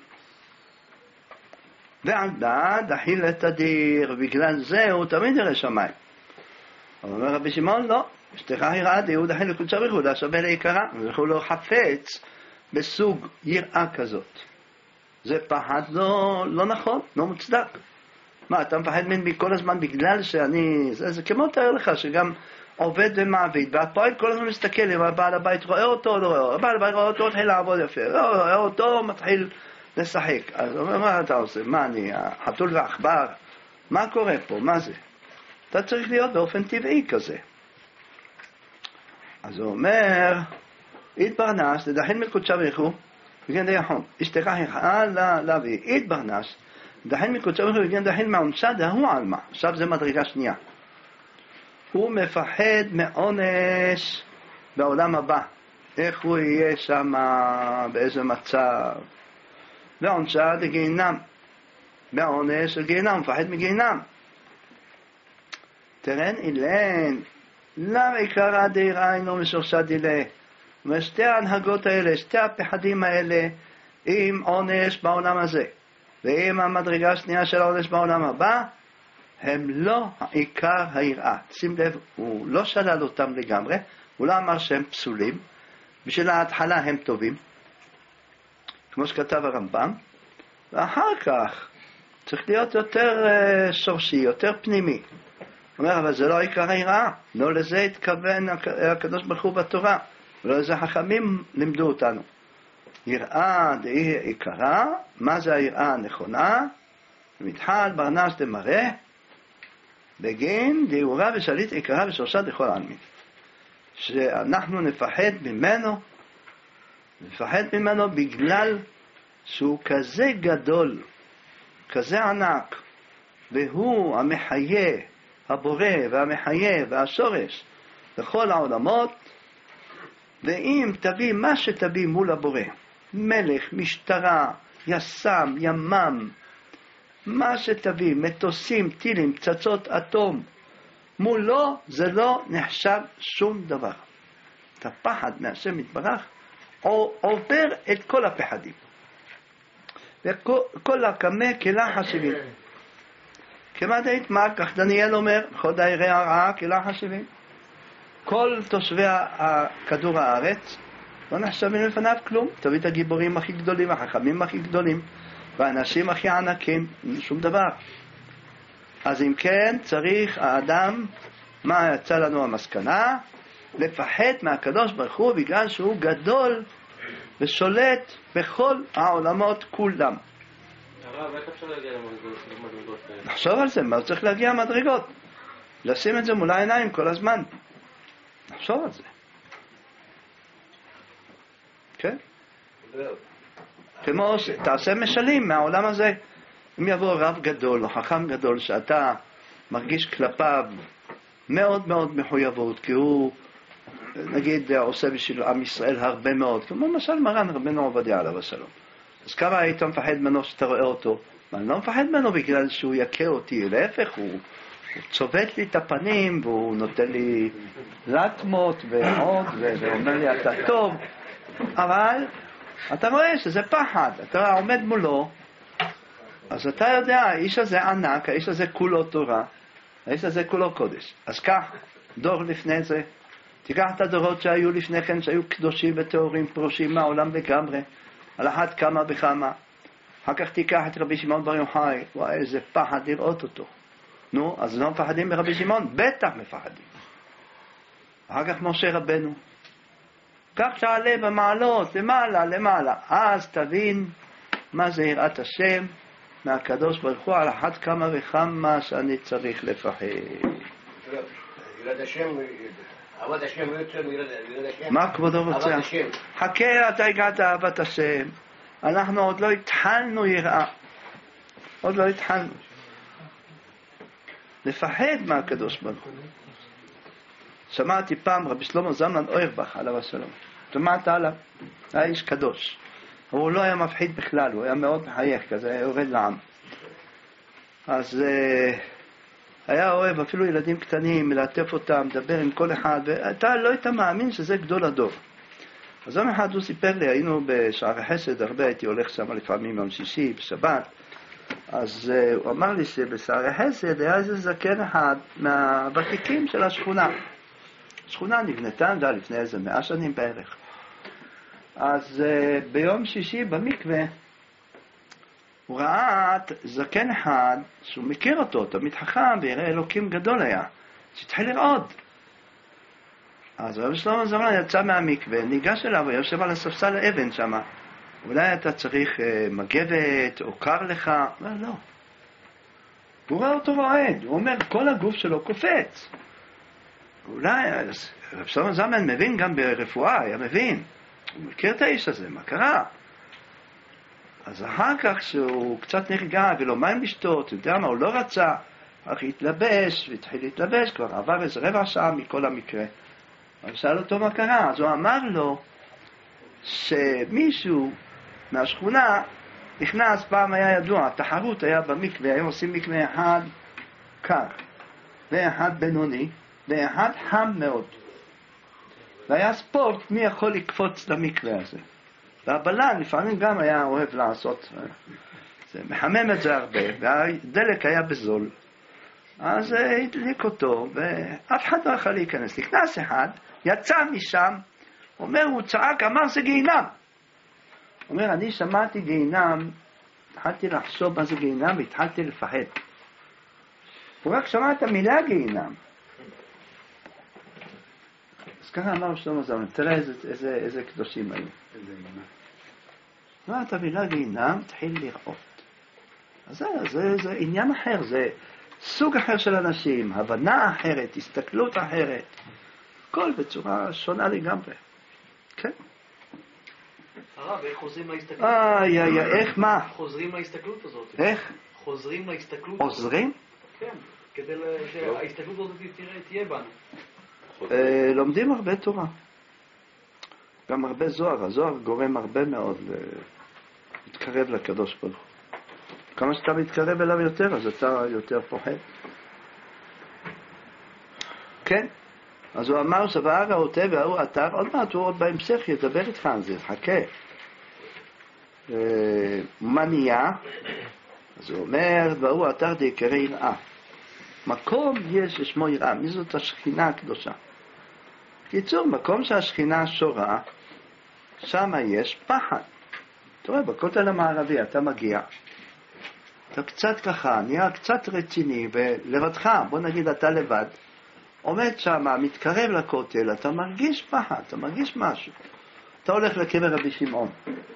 ועדה דחיל לתדיר, בגלל זה הוא תמיד ירא שמיים. אבל אומר רבי שמעון, לא, אשתך יראה דיהו דחיל לקודשה בריחודה שווה לעיקרה, וכהוא לא חפץ בסוג יראה כזאת. זה פחד לא, לא נכון, לא מוצדק. מה, אתה מפחד ממני כל הזמן בגלל שאני... זה, זה כמו תאר לך שגם עובד ומעביד, והפועל כל הזמן מסתכל אם הבעל הבית רואה אותו או לא רואה אותו. הבעל הבית רואה אותו, מתחיל לעבוד יפה. לא רואה אותו, מתחיל לשחק. אז הוא אומר, מה אתה עושה? מה אני, החתול והעכבר? מה קורה פה? מה זה? אתה צריך להיות באופן טבעי כזה. אז הוא אומר, התברנש, לדחין מקודשה בריחו, וכן דיחון. אשתך יחאה להביא. התברנש, דחין מקודשה בריחו, וכן דחין מעונשה דהוא עלמא. עכשיו זה מדרגה שנייה. הוא מפחד מעונש בעולם הבא. איך הוא יהיה שם, באיזה מצב. ועונשה דגיהנם. בעונש של גיהנם, מפחד מגיהנם. תרן אילן, למה עיקרא דיראה אינו משורשה דילה? ושתי ההנהגות האלה, שתי הפחדים האלה, עם עונש בעולם הזה, ועם המדרגה השנייה של העונש בעולם הבא, הם לא עיקר היראה. שים לב, הוא לא שלל אותם לגמרי, הוא לא אמר שהם פסולים, בשביל ההתחלה הם טובים, כמו שכתב הרמב"ם, ואחר כך צריך להיות יותר uh, שורשי, יותר פנימי. הוא אומר, אבל זה לא עיקר היראה, לא לזה התכוון הקדוש ברוך הוא בתורה, ולא לזה חכמים לימדו אותנו. יראה דהי עיקרה, מה זה היראה הנכונה? מתחל ברנש דמראה, בגין דיורה ושליט עיקרה ושורשה דכל העלמין. שאנחנו נפחד ממנו, נפחד ממנו בגלל שהוא כזה גדול, כזה ענק, והוא המחיה, הבורא והמחיה והשורש בכל העולמות. ואם תביא מה שתביא מול הבורא, מלך, משטרה, יסם, ימם, מה שתביא, מטוסים, טילים, פצצות אטום, מולו זה לא נחשב שום דבר. את הפחד מהשם יתברך עובר את כל הפחדים. וכל הקמה כלחש שבעים. כמה דעת מה, כך דניאל אומר, חוד הירא הרעה כלחש שבעים. כל תושבי כדור הארץ לא נחשבים לפניו כלום. תביא את הגיבורים הכי גדולים, החכמים הכי גדולים, והאנשים הכי ענקים, שום דבר. אז אם כן, צריך האדם, מה יצא לנו המסקנה? לפחד מהקדוש ברוך הוא בגלל שהוא גדול ושולט בכל העולמות כולם. הרב, איך אפשר להגיע למדרגות? נחשוב על זה, מה צריך להגיע למדרגות? לשים את זה מול העיניים כל הזמן. נחשוב על זה. כן? כמו תעשה משלים מהעולם הזה. אם יבוא רב גדול או חכם גדול שאתה מרגיש כלפיו מאוד מאוד מחויבות, כי הוא נגיד עושה בשביל עם ישראל הרבה מאוד, כמו למשל מרן רבנו עובדיה עליו השלום, אז כמה היית מפחד ממנו שאתה רואה אותו? אני לא מפחד ממנו בגלל שהוא יקה אותי, להפך, הוא, הוא צובט לי את הפנים והוא נותן לי לטמות ועוד ואומר לי אתה טוב, אבל אתה רואה שזה פחד, אתה עומד מולו, אז אתה יודע, האיש הזה ענק, האיש הזה כולו תורה, האיש הזה כולו קודש. אז כך, דור לפני זה, תיקח את הדורות שהיו לפני כן, שהיו קדושים וטהורים, פרושים מהעולם לגמרי, על אחת כמה וכמה. אחר כך תיקח את רבי שמעון בר יוחאי, וואי, איזה פחד לראות אותו. נו, אז לא מפחדים מרבי שמעון? בטח מפחדים. אחר כך משה רבנו. כך תעלה במעלות, למעלה, למעלה. אז תבין מה זה יראת השם, מהקדוש ברוך הוא, על אחת כמה וכמה שאני צריך לפחד. יראת השם, אהבת השם לא יוצא מיראת השם. מה כבודו רוצה? אהבת השם. חכה, אתה הגעת אהבת השם. אנחנו עוד לא התחלנו יראה. עוד לא התחלנו. לפחד מהקדוש ברוך הוא. שמעתי פעם רבי שלמה זלמן אוירבך עליו השלום. שמעת עליו? היה איש קדוש. הוא לא היה מפחיד בכלל, הוא היה מאוד מחייך כזה, היה יורד לעם. אז uh, היה אוהב אפילו ילדים קטנים, מלטף אותם, מדבר עם כל אחד, ואתה לא היית מאמין שזה גדול הדור. אז יום אחד הוא סיפר לי, היינו בשער חסד, הרבה הייתי הולך שם לפעמים יום שישי, בשבת, אז uh, הוא אמר לי שבשער חסד היה איזה זקן אחד מהוותיקים של השכונה. השכונה נבנתה, זה לפני איזה מאה שנים בערך. אז uh, ביום שישי במקווה הוא ראה זקן אחד שהוא מכיר אותו, תמיד חכם ויראה אלוקים גדול היה, שהתחיל לראות. אז רבי שלמה זלמן יצא מהמקווה, ניגש אליו, הוא יושב על הספסל האבן שם. אולי אתה צריך uh, מגבת או קר לך? לא, לא. הוא ראה אותו רועד, הוא אומר כל הגוף שלו קופץ. אולי, רבי שלמה זלמן מבין גם ברפואה, היה מבין. הוא מכיר את האיש הזה, מה קרה? אז אחר כך שהוא קצת נרגע ולא מים לשתות, הוא יודע מה, הוא לא רצה, אך התלבש והתחיל להתלבש, כבר עבר איזה רבע שעה מכל המקרה. הוא שאל אותו מה קרה, אז הוא אמר לו שמישהו מהשכונה נכנס, פעם היה ידוע, התחרות היה במקווה, היום עושים מקווה אחד קר, ואחד בינוני, ואחד חם מאוד. והיה ספורט מי יכול לקפוץ למקווה הזה. והבלן לפעמים גם היה אוהב לעשות, זה מחמם את זה הרבה, והדלק היה בזול. אז הדליק אותו, ואף אחד לא יכול להיכנס. נכנס אחד, יצא משם, אומר, הוא צעק, אמר, זה גיהינם. אומר, אני שמעתי גיהינם, התחלתי לחשוב מה זה גיהינם, והתחלתי לפחד. הוא רק שמע את המילה גיהינם. אז ככה אמר שלמה זלמן, תראה איזה, איזה, איזה קדושים היו. מה, את המילה גיהינם, תחיל לראות. אז זה, זה, זה עניין אחר, זה סוג אחר של אנשים, הבנה אחרת, הסתכלות אחרת. הכל בצורה שונה לגמרי. כן. הרב, איך חוזרים להסתכלות? איי, איי, איך מה? חוזרים להסתכלות הזאת. איך? חוזרים להסתכלות. עוזרים? כן, כדי שההסתכלות הזאת תהיה בנו. לומדים הרבה תורה. גם הרבה זוהר. הזוהר גורם הרבה מאוד להתקרב לקדוש ברוך הוא. כמה שאתה מתקרב אליו יותר, אז אתה יותר פוחד. כן. אז הוא אמר שבער העוטה והוא אתר, עוד מעט הוא עוד בהמשך ידבר איתך על זה, חכה. מה נהיה? אז הוא אומר, והוא אתר דיקרא יראה. מקום יש ששמו יראה, מי זאת השכינה הקדושה? קיצור, מקום שהשכינה שורה, שם יש פחד. אתה רואה, בכותל המערבי אתה מגיע, אתה קצת ככה, נהיה קצת רציני, ולבדך, בוא נגיד אתה לבד, עומד שם, מתקרב לכותל, אתה מרגיש פחד, אתה מרגיש משהו. אתה הולך לקבר רבי שמעון.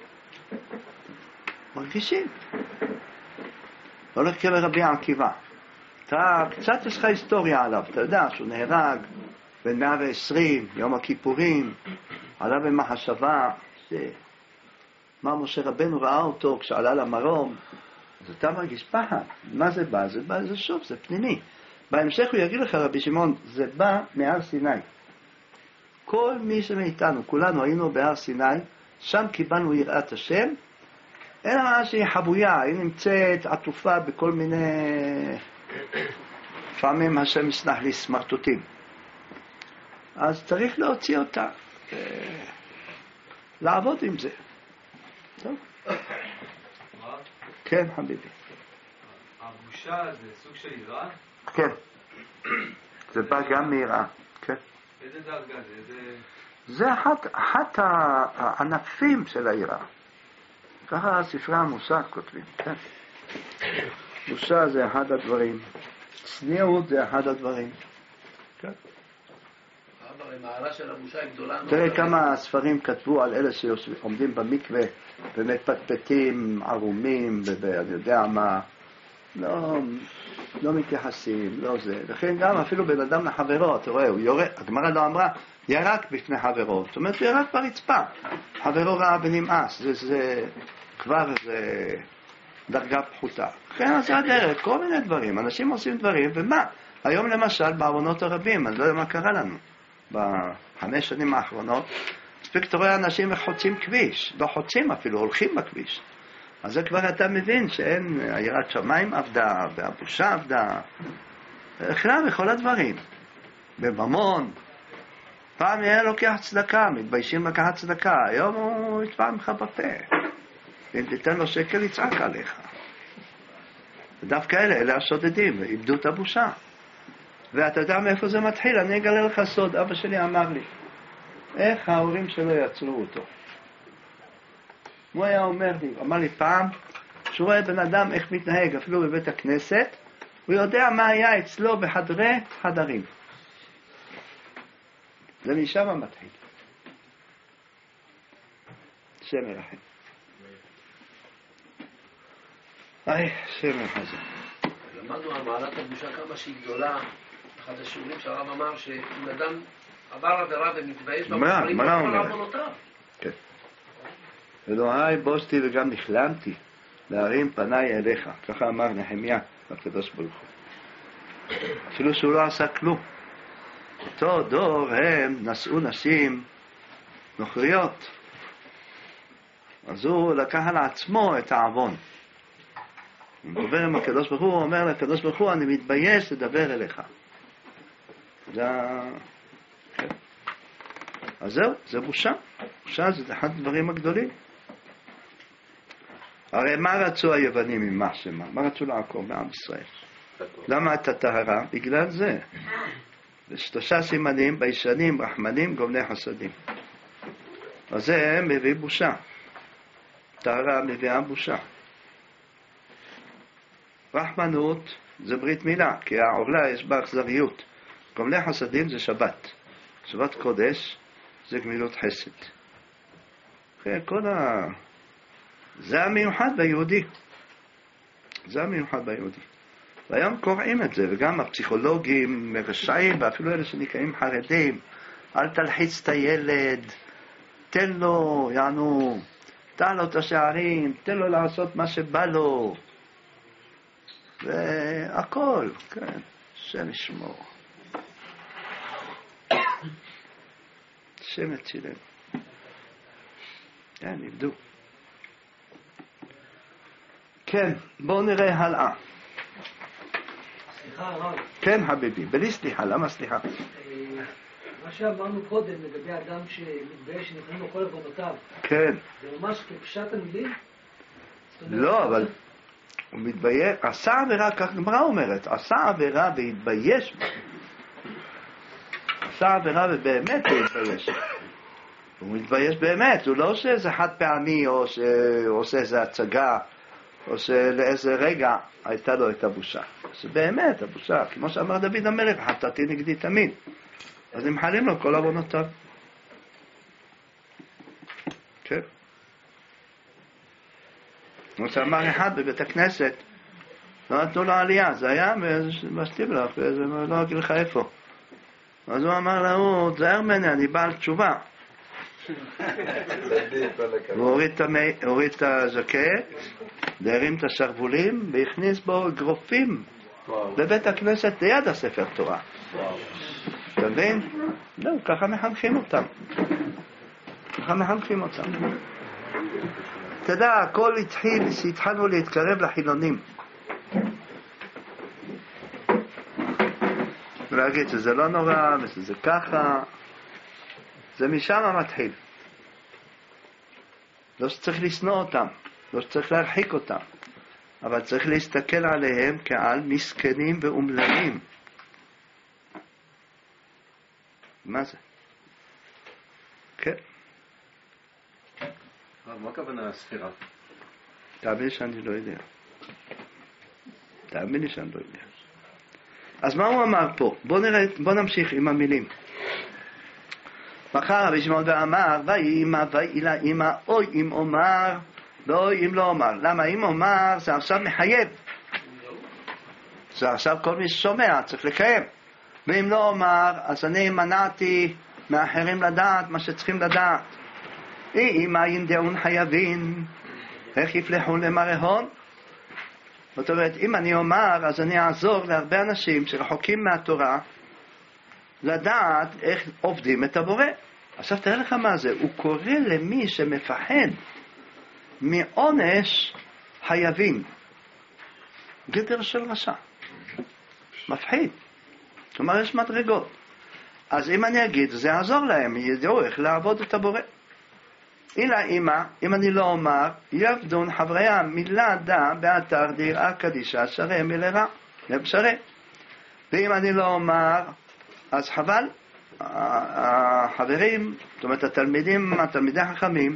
מרגישים. אתה הולך לקבר רבי עקיבא. אתה, קצת יש לך היסטוריה עליו, אתה יודע שהוא נהרג בין מאה ועשרים, יום הכיפורים, עלה במחשבה, מה משה רבנו ראה אותו כשעלה למרום, אז אתה מרגיש פחד. מה זה בא? זה בא, זה שוב, זה פנימי. בהמשך הוא יגיד לך רבי שמעון, זה בא מהר סיני. כל מי שמאיתנו, כולנו היינו בהר סיני, שם קיבלנו יראת השם, אין מה שהיא חבויה, היא נמצאת עטופה בכל מיני, לפעמים השם יסלח לי סמרטוטים. אז צריך להוציא אותה, לעבוד עם זה. טוב? כן, חביבי. הבושה זה סוג של יראה? כן. זה בא גם מיראה. כן. איזה דרגה זה? איזה... זה אחת, אחת הענפים של היראה. ככה ספרי המוסר כותבים. כן. בושה זה אחד הדברים. צניעות זה אחד הדברים. כן. המעלה של הבושה היא גדולה. תראה כמה ספרים כתבו על אלה שעומדים במקווה ומפטפטים ערומים ואני יודע מה, לא, לא מתייחסים, לא זה. וכן גם אפילו בן אדם לחברו, אתה רואה, הוא יורק, הגמרא לא אמרה, ירק בפני חברו. זאת אומרת, הוא ירק ברצפה. חברו ראה ונמאס, זה, זה כבר זה דרגה פחותה. כן, אז זה הדרך, כל מיני דברים. אנשים עושים דברים, ומה? היום למשל, בעוונות הרבים, אני לא יודע מה קרה לנו. בחמש שנים האחרונות, מספיק אתה רואה אנשים חוצים כביש, לא חוצים אפילו, הולכים בכביש. אז זה כבר אתה מבין שאין, היראת שמיים עבדה, והבושה עבדה, בכלל בכל הדברים. בממון, פעם היה לוקח צדקה, מתביישים לקחת צדקה, היום הוא יתפע ממך בפה. אם תיתן לו שקל יצעק עליך. ודווקא אלה, אלה השודדים, איבדו את הבושה. ואתה יודע מאיפה זה מתחיל, אני אגלה לך סוד, אבא שלי אמר לי, איך ההורים שלו יצרו אותו. הוא היה אומר לי, אמר לי פעם, שהוא רואה בן אדם איך מתנהג, אפילו בבית הכנסת, הוא יודע מה היה אצלו בחדרי חדרים. זה משם מתחיל. שם ירחם. איי, שם יחזר. למדנו על מעלת הבושה כמה שהיא גדולה. אחד השיעורים שהרב אמר שאם אדם עבר עבירה ומתבייש במחרים, הוא יכול לעבור אותה. כן. אלוהי בושתי וגם נכלמתי להרים פניי אליך. ככה אמר נחמיה לקדוש ברוך הוא. אפילו שהוא לא עשה כלום. אותו דור הם נשאו נשים נוכריות. אז הוא לקח על עצמו את העוון. הוא מדבר עם הקדוש ברוך הוא, הוא אומר לקדוש ברוך הוא, אני מתבייש לדבר אליך. זה... כן. אז זהו, זה בושה. בושה זה אחד הדברים הגדולים. הרי מה רצו היוונים עם מה שמה? מה רצו לעקור מעם ישראל? למה את הטהרה? בגלל זה. ושלושה סימנים, ביישנים, רחמנים, גומלי חסדים. אז זה מביא בושה. טהרה מביאה בושה. רחמנות זה ברית מילה, כי העורלה יש בה אכזריות. גומלי חסדים זה שבת. שבת קודש זה גמילות חסד. כל ה... זה המיוחד ביהודי. זה המיוחד ביהודי. והיום קוראים את זה, וגם הפסיכולוגים מרשעים, ואפילו אלה שנקראים חרדים, אל תלחיץ את הילד, תן לו, יענו, תן לו את השערים, תן לו לעשות מה שבא לו. והכל, כן, השם ישמור. השם יצילנו. כן, נבדו. כן, בואו נראה הלאה. סליחה הרב. כן חביבי, בלי סליחה, למה סליחה? מה שאמרנו קודם לגבי אדם שמתבייש שנכונים לו כל עוונותיו. כן. זה ממש כפשט המילים? לא, אבל הוא מתבייש, עשה עבירה, כך גמרא אומרת, עשה עבירה והתבייש בה. עשה עבירה ובאמת להתבייש. הוא מתבייש באמת, הוא לא עושה איזה חד פעמי או שעושה איזה הצגה או שלאיזה רגע הייתה לו את הבושה. זה באמת הבושה, כמו שאמר דוד המלך, חטאתי נגדי תמיד. אז הם חלים לו כל עוונותיו. כן. כמו שאמר אחד בבית הכנסת, לא נתנו לו עלייה, זה היה בסטיבלח, וזה לא אגיד לך איפה. אז הוא אמר לו, תזהר ממני, אני בעל תשובה. הוא הוריד את הז'קט, דהרים את השרבולים, והכניס בו גרופים בבית הכנסת ליד הספר תורה. אתה מבין? לא, ככה מחנכים אותם. ככה מחנכים אותם. תדע, הכל התחיל שהתחלנו להתקרב לחילונים. ולהגיד שזה לא נורא, ושזה ככה. זה משם מתחיל. לא שצריך לשנוא אותם, לא שצריך להרחיק אותם, אבל צריך להסתכל עליהם כעל מסכנים ואומללים. מה זה? כן. מה הכוונה הספירה? תאמין לי שאני לא יודע. תאמין לי שאני לא יודע. אז מה הוא אמר פה? בוא נראה, בוא נמשיך עם המילים. מחר רבי שמעון ואמר, ויהי אמא ויהי לה אמא, אוי אם אומר ואוי אם לא אומר. למה אם אומר זה עכשיו מחייב. זה עכשיו כל מי ששומע צריך לקיים. ואם לא אומר, אז אני מנעתי מאחרים לדעת מה שצריכים לדעת. אם היינדעון חייבים, איך יפלחו למראה הון? זאת אומרת, אם אני אומר, אז אני אעזור להרבה אנשים שרחוקים מהתורה, לדעת איך עובדים את הבורא. עכשיו תראה לך מה זה, הוא קורא למי שמפחד מעונש חייבים. גדר של רשע. מפחיד. כלומר, יש מדרגות. אז אם אני אגיד, זה יעזור להם, ידעו איך לעבוד את הבורא. אלא אמא, אם אני לא אומר, יבדון חבריה מלדה באתר דירה קדישה שרה מלרה, לבשרה. ואם אני לא אומר, אז חבל, החברים, זאת אומרת התלמידים, התלמידי החכמים,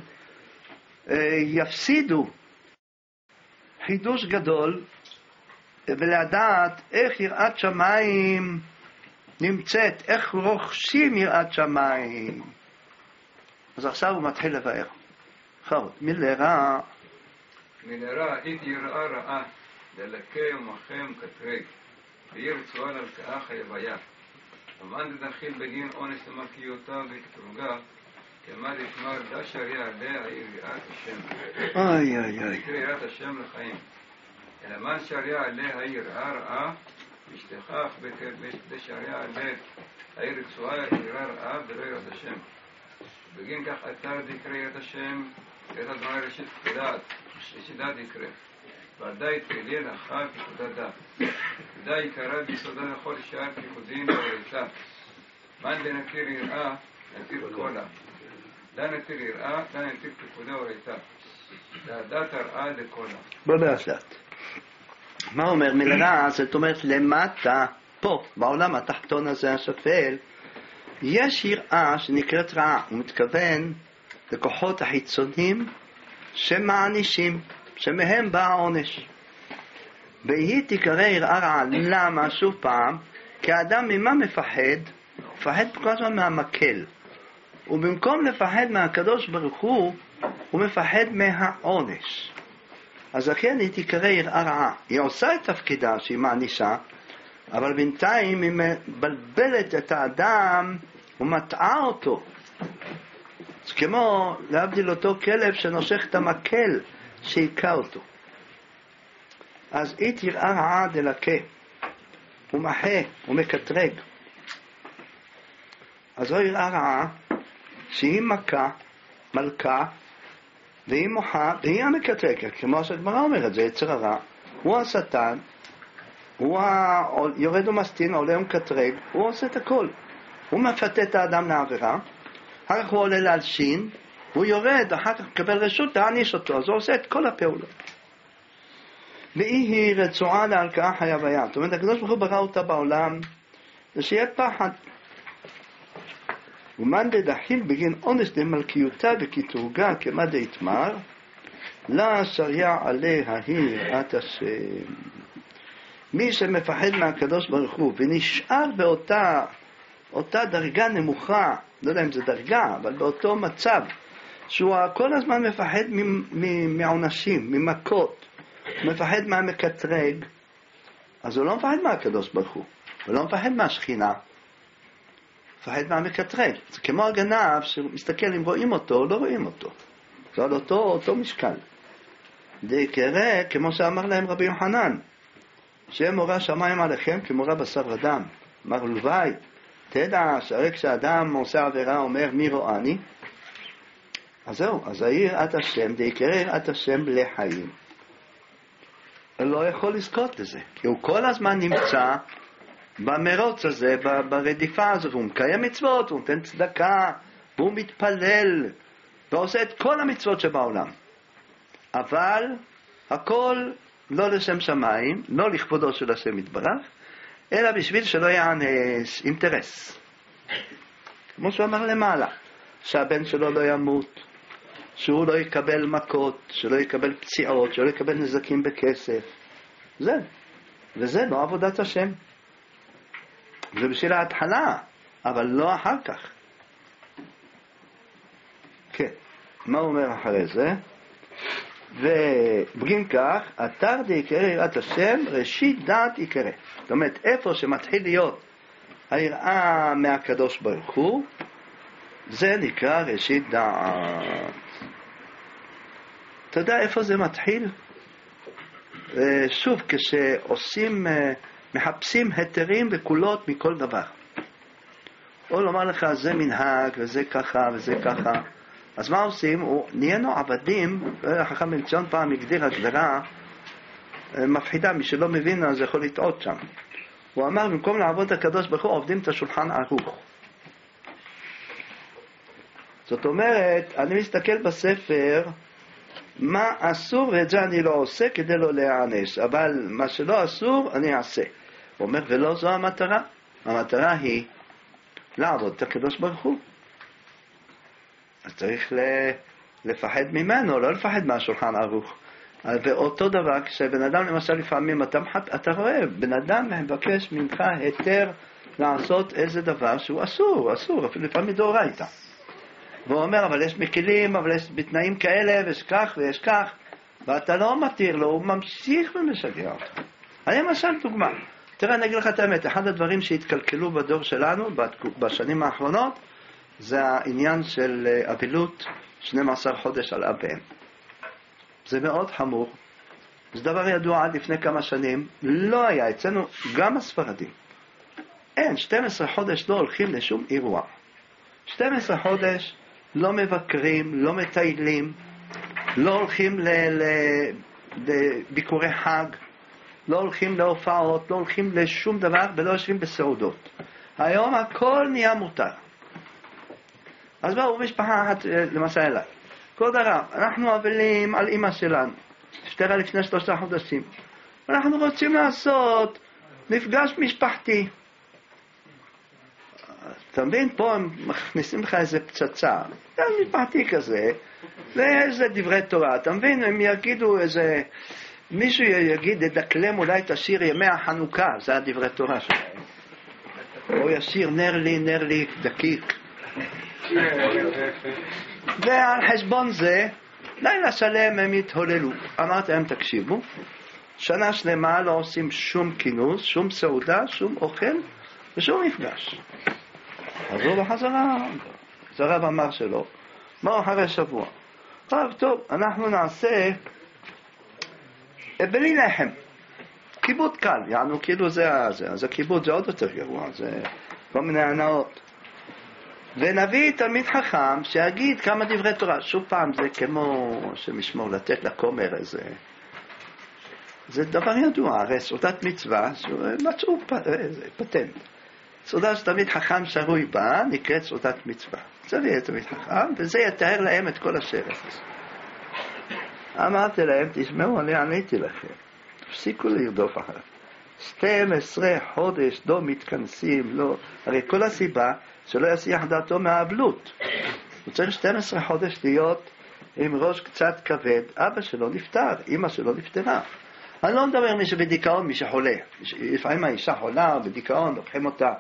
יפסידו חידוש גדול, ולדעת איך יראת שמיים נמצאת, איך רוכשים יראת שמיים. אז עכשיו הוא מתחיל לבאר. חרות, מלרה. מלרה, אית יראה רעה, דלקי ומחם כתרג, ואיר צועל על כאה חייביה. אמן דדחיל בגין אונס למקיותה וכתרוגה, כמה דשמר דשריה עליה יראת השם. אוי אוי אוי. תקרא יראת השם לחיים. אלא מן שריה עליה יראה רעה, ושתכח בשריה עליה הירצועה יראה רעה ולא יראת השם. בגין כך אתר דקרא יראת השם, את הדבר ראשית כדעת, ראשית דעת יקרא. ועדי תראה לך פקודת דעת. די יקרא ביסודה לכל שער פיקודין וראיתה. מן דנתיר יראה, נתיר קולה. דה נתיר יראה, דה נתיר פיקודה וראיתה. דעת הראה דקולה. בוא לאט. מה אומר מלרה? זאת אומרת למטה, פה, בעולם התחתון הזה השפל, יש יראה שנקראת רעה. הוא מתכוון לכוחות החיצוניים שמענישים, שמהם בא העונש. והיא תקרא יראה רעה. למה? שוב פעם, כי האדם ממה מפחד? מפחד כל הזמן מהמקל. ובמקום לפחד מהקדוש ברוך הוא, הוא מפחד מהעונש. אז לכן היא תקרא יראה רעה. היא עושה את תפקידה שהיא מענישה, אבל בינתיים היא מבלבלת את האדם הוא מטעה אותו. זה כמו להבדיל אותו כלב שנושך את המקל שיקע אותו. אז אית יראה רעה דלקה, הוא מחה, הוא מקטרג. אז לא יראה רעה שהיא מכה, מלכה, והיא מוחה, והיא המקטרג, כמו שהגמרא אומרת, זה יצר הרע, הוא השטן, הוא יורד ומסטין, עולה ומקטרג, הוא עושה את הכל. הוא מפתה את האדם לעבירה, אחר כך הוא עולה להלשין, הוא יורד, אחר כך מקבל רשות להעניש אותו, אז הוא עושה את כל הפעולות. והיא היא רצועה להלקאה חיה ויה. זאת אומרת, הקדוש ברוך הוא ברא אותה בעולם, זה שיהיה פחד. ומאן דדחיל בגין אונס דמלכיותה וקטרוגה כמה דהתמר, לה שריה עליה היא יראת השם. מי שמפחד מהקדוש ברוך הוא ונשאר באותה אותה דרגה נמוכה, לא יודע אם זה דרגה, אבל באותו מצב, שהוא כל הזמן מפחד מעונשים, ממכות, מפחד מהמקטרג, אז הוא לא מפחד מהקדוש ברוך הוא, הוא לא מפחד מהשכינה, מפחד מהמקטרג. זה כמו הגנב שמסתכל אם רואים אותו או לא רואים אותו, זה על אותו, אותו משקל. זה יקרה כמו שאמר להם רבי יוחנן, שהם מורה שמיים עליכם כמורה בשר ודם. אמר לוואי, תדע שהרי כשאדם עושה עבירה אומר מי רואני, אז זהו, אז היראת השם, זה יקרה יראת השם לחיים. הוא לא יכול לזכות לזה, כי הוא כל הזמן נמצא במרוץ הזה, ברדיפה הזו, והוא מקיים מצוות, הוא נותן צדקה, והוא מתפלל, ועושה את כל המצוות שבעולם. אבל הכל לא לשם שמיים, לא לכבודו של השם יתברך, אלא בשביל שלא יענש, אינטרס. כמו שהוא אמר למעלה, שהבן שלו לא ימות, שהוא לא יקבל מכות, שלא יקבל פציעות, שלא יקבל נזקים בכסף. זה. וזה לא עבודת השם. זה בשביל ההתחלה, אבל לא אחר כך. כן. מה הוא אומר אחרי זה? ובגין כך, אתר דיקרא יראת השם, ראשית דעת יקרא. זאת אומרת, איפה שמתחיל להיות היראה מהקדוש ברוך הוא, זה נקרא ראשית דעת. אתה יודע איפה זה מתחיל? שוב, כשעושים, מחפשים היתרים וקולות מכל דבר. או לומר לך, זה מנהג, וזה ככה, וזה ככה. אז מה עושים? הוא, נהיינו עבדים, החכם בן ציון פעם הגדיר הגדרה מפחידה, מי שלא מבין אז יכול לטעות שם. הוא אמר, במקום לעבוד הקדוש ברוך הוא, עובדים את השולחן ערוך. זאת אומרת, אני מסתכל בספר, מה אסור ואת זה אני לא עושה כדי לא להיענש, אבל מה שלא אסור אני אעשה. הוא אומר, ולא זו המטרה. המטרה היא לעבוד את הקדוש ברוך הוא. אז צריך לפחד ממנו, לא לפחד מהשולחן ערוך. ואותו דבר, כשבן אדם למשל לפעמים אתה, אתה רואה, בן אדם מבקש ממך היתר לעשות איזה דבר שהוא אסור, אסור, אפילו לפעמים דאורייתא. והוא אומר, אבל יש מקלים, אבל יש בתנאים כאלה, ויש כך ויש כך, ואתה לא מתיר לו, הוא ממשיך ומשגע אותך. אני למשל דוגמה, תראה, אני אגיד לך את האמת, אחד הדברים שהתקלקלו בדור שלנו, בשנים האחרונות, זה העניין של אבילות שנים עשר חודש על אביהם. זה מאוד חמור. זה דבר ידוע עד לפני כמה שנים. לא היה אצלנו, גם הספרדים. אין, שנים עשר חודש לא הולכים לשום אירוע. שנים עשר חודש לא מבקרים, לא מטיילים, לא הולכים לביקורי חג, לא הולכים להופעות, לא הולכים לשום דבר ולא יושבים בסעודות. היום הכל נהיה מותר. אז באו משפחה אחת למשל אליי. כבוד הרב, אנחנו אבלים על אמא שלנו, נפטרה לפני שלושה חודשים. אנחנו רוצים לעשות מפגש משפחתי. אתה מבין, פה הם מכניסים לך איזה פצצה, זה משפחתי כזה, ואיזה דברי תורה. אתה מבין, הם יגידו איזה, מישהו יגיד, דקלם אולי את השיר ימי החנוכה, זה הדברי תורה שלהם. או ישיר נר לי, נר לי, דקיק. ועל חשבון זה לילה שלם הם התהוללו. אמרתי להם, תקשיבו, שנה שלמה לא עושים שום כינוס, שום סעודה, שום אוכל ושום מפגש. חזרו בחזרה. אז הרב אמר שלא. מה אחרי שבוע? טוב, טוב, אנחנו נעשה בלי לחם. כיבוד קל, יענו כאילו זה הזה. אז הכיבוד זה עוד יותר גרוע, זה כל מיני הנאות. ונביא תלמיד חכם שיגיד כמה דברי תורה. שוב פעם, זה כמו שמשמור לתת לכומר איזה... זה דבר ידוע, הרי סעודת מצווה, מצאו פ... פטנט. סעודה שתלמיד חכם שרוי בה, נקראת סעודת מצווה. צריך תלמיד חכם, וזה יתאר להם את כל השרף. אמרתי להם, תשמעו, אני עניתי לכם. תפסיקו לרדוף אחריו. שתים עשרה חודש לא מתכנסים, לא... הרי כל הסיבה שלא יסיח דעתו מהאבלות. הוא צריך שתים עשרה חודש להיות עם ראש קצת כבד. אבא שלו נפטר, אמא שלו נפטרה. אני לא מדבר מי שבדיכאון, מי שחולה. לפעמים האישה חולה בדיכאון, לוקחים אותה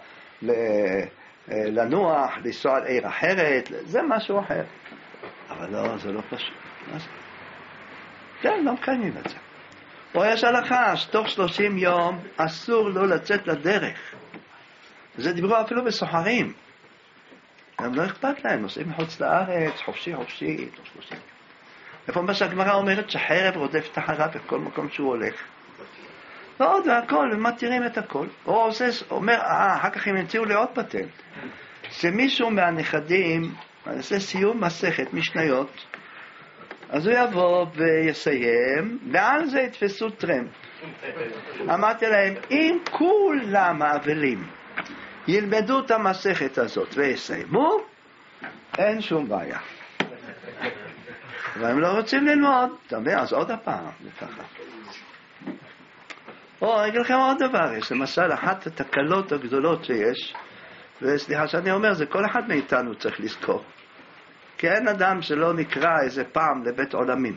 לנוח, לנסוע על עיר אחרת, זה משהו אחר. אבל לא, זה לא פשוט. כן, לא מקיימים את זה. או יש הלכה, שתוך שלושים יום אסור לו לצאת לדרך. זה דיברו אפילו בסוחרים. הם לא אכפת להם, נוסעים מחוץ לארץ, חופשי חופשי, תוך שלושים יום. איפה מה שהגמרא אומרת שחרב רודפת אחריו בכל מקום שהוא הולך. ועוד והכל, ומתירים את הכל. או עושה, אומר, אה, אחר כך הם המציאו לי עוד פטנט. שמישהו מהנכדים, עושה סיום מסכת משניות, אז הוא יבוא ויסיים, ועל זה יתפסו טרמפ. אמרתי להם, אם כולם האבלים ילמדו את המסכת הזאת ויסיימו, אין שום בעיה. והם לא רוצים ללמוד, אתה מבין? אז עוד הפעם, זה ככה. או, אני אגיד לכם עוד דבר, יש למשל אחת התקלות הגדולות שיש, וסליחה שאני אומר, זה כל אחד מאיתנו צריך לזכור. כי אין אדם שלא נקרא איזה פעם לבית עולמים.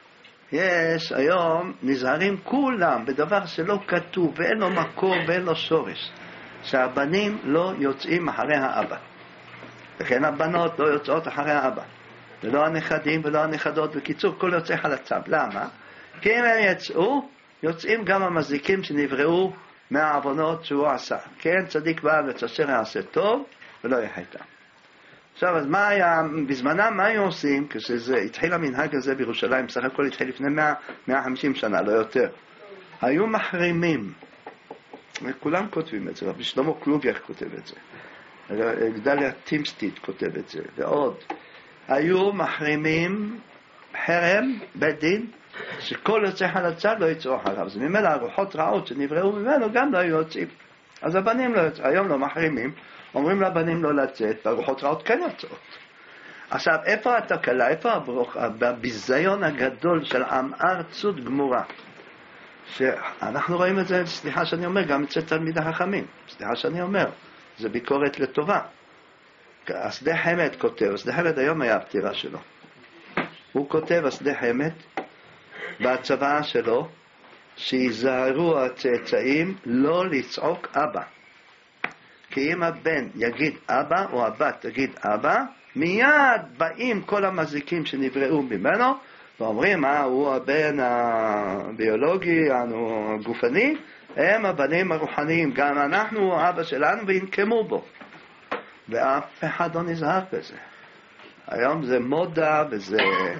יש היום נזהרים כולם בדבר שלא כתוב, ואין לו מקור ואין לו שורש, שהבנים לא יוצאים אחרי האבא. וכן הבנות לא יוצאות אחרי האבא. ולא הנכדים ולא הנכדות, בקיצור, כל יוצא חלצב. למה? כי אם הם יצאו, יוצאים גם המזיקים שנבראו מהעוונות שהוא עשה. כן, צדיק בא וצשר יעשה טוב, ולא יחייתם. עכשיו, אז מה היה, בזמנם מה היו עושים, כשזה התחיל המנהג הזה בירושלים, בסך הכל התחיל לפני מאה, מאה וחמישים שנה, לא יותר. היו מחרימים. וכולם כותבים את זה, רבי שלמה קלוביאך כותב את זה. גדליה טימסטיד כותב את זה, ועוד. היו מחרימים חרם, בית דין, שכל יוצא חלצה לא יצאו אחריו. זה ממילא הרוחות רעות שנבראו ממנו גם לא היו יוצאים. אז הבנים לא יוצאים, היום לא מחרימים, אומרים לבנים לא לצאת, והרוחות רעות כן יוצאות. עכשיו, איפה התקלה, איפה הברוך, בביזיון הגדול של עם ארצות גמורה? שאנחנו רואים את זה, סליחה שאני אומר, גם אצל תלמיד החכמים. סליחה שאני אומר, זה ביקורת לטובה. השדה חמד כותב, השדה חמד היום היה הפטירה שלו. הוא כותב, השדה חמד, בהצבעה שלו, שיזהרו הצאצאים לא לצעוק אבא. כי אם הבן יגיד אבא, או הבת תגיד אבא, מיד באים כל המזיקים שנבראו ממנו, ואומרים, אה, הוא הבן הביולוגי, הגופני, הם הבנים הרוחניים, גם אנחנו, האבא שלנו, וינקמו בו. ואף אחד לא נזהר בזה. היום זה מודה וזה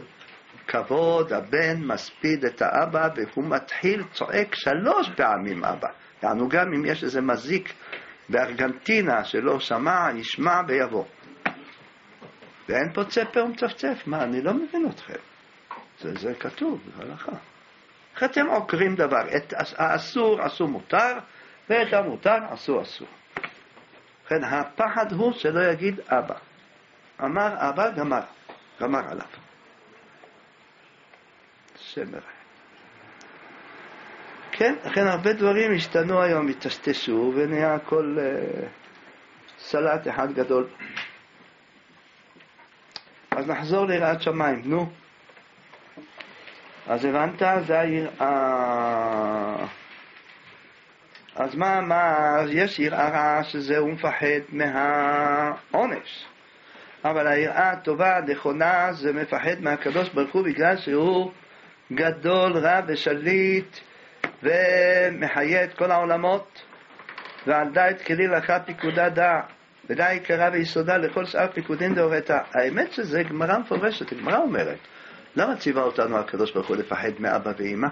כבוד, הבן מספיד את האבא, והוא מתחיל צועק שלוש פעמים אבא. יענו גם אם יש איזה מזיק בארגנטינה שלא שמע, ישמע ויבוא. ואין פה צפה ומצפצף. מה, אני לא מבין אתכם. זה, זה כתוב בהלכה. איך אתם עוקרים דבר? את האסור עשו מותר, ואת המותר עשו אסור. לכן הפחד הוא שלא יגיד אבא. אמר אבא, גמר. גמר עליו. שמר. כן, לכן הרבה דברים השתנו היום, התשתשו, ונהיה הכל uh, סלט אחד גדול. אז נחזור ליראת שמיים, נו. אז הבנת, זה היראה. אז מה, מה, יש יראה שזה הוא מפחד מהעונש. אבל היראה הטובה, נכונה, זה מפחד מהקדוש ברוך הוא, בגלל שהוא גדול, רב ושליט, ומחיה את כל העולמות, ועל דעת כלי לך פיקודה דע. ודאי עיקרה ויסודה לכל שאר פיקודין דאורייתא. האמת שזה גמרא מפורשת, הגמרא אומרת, למה ציווה אותנו הקדוש ברוך הוא לפחד מאבא ואמא?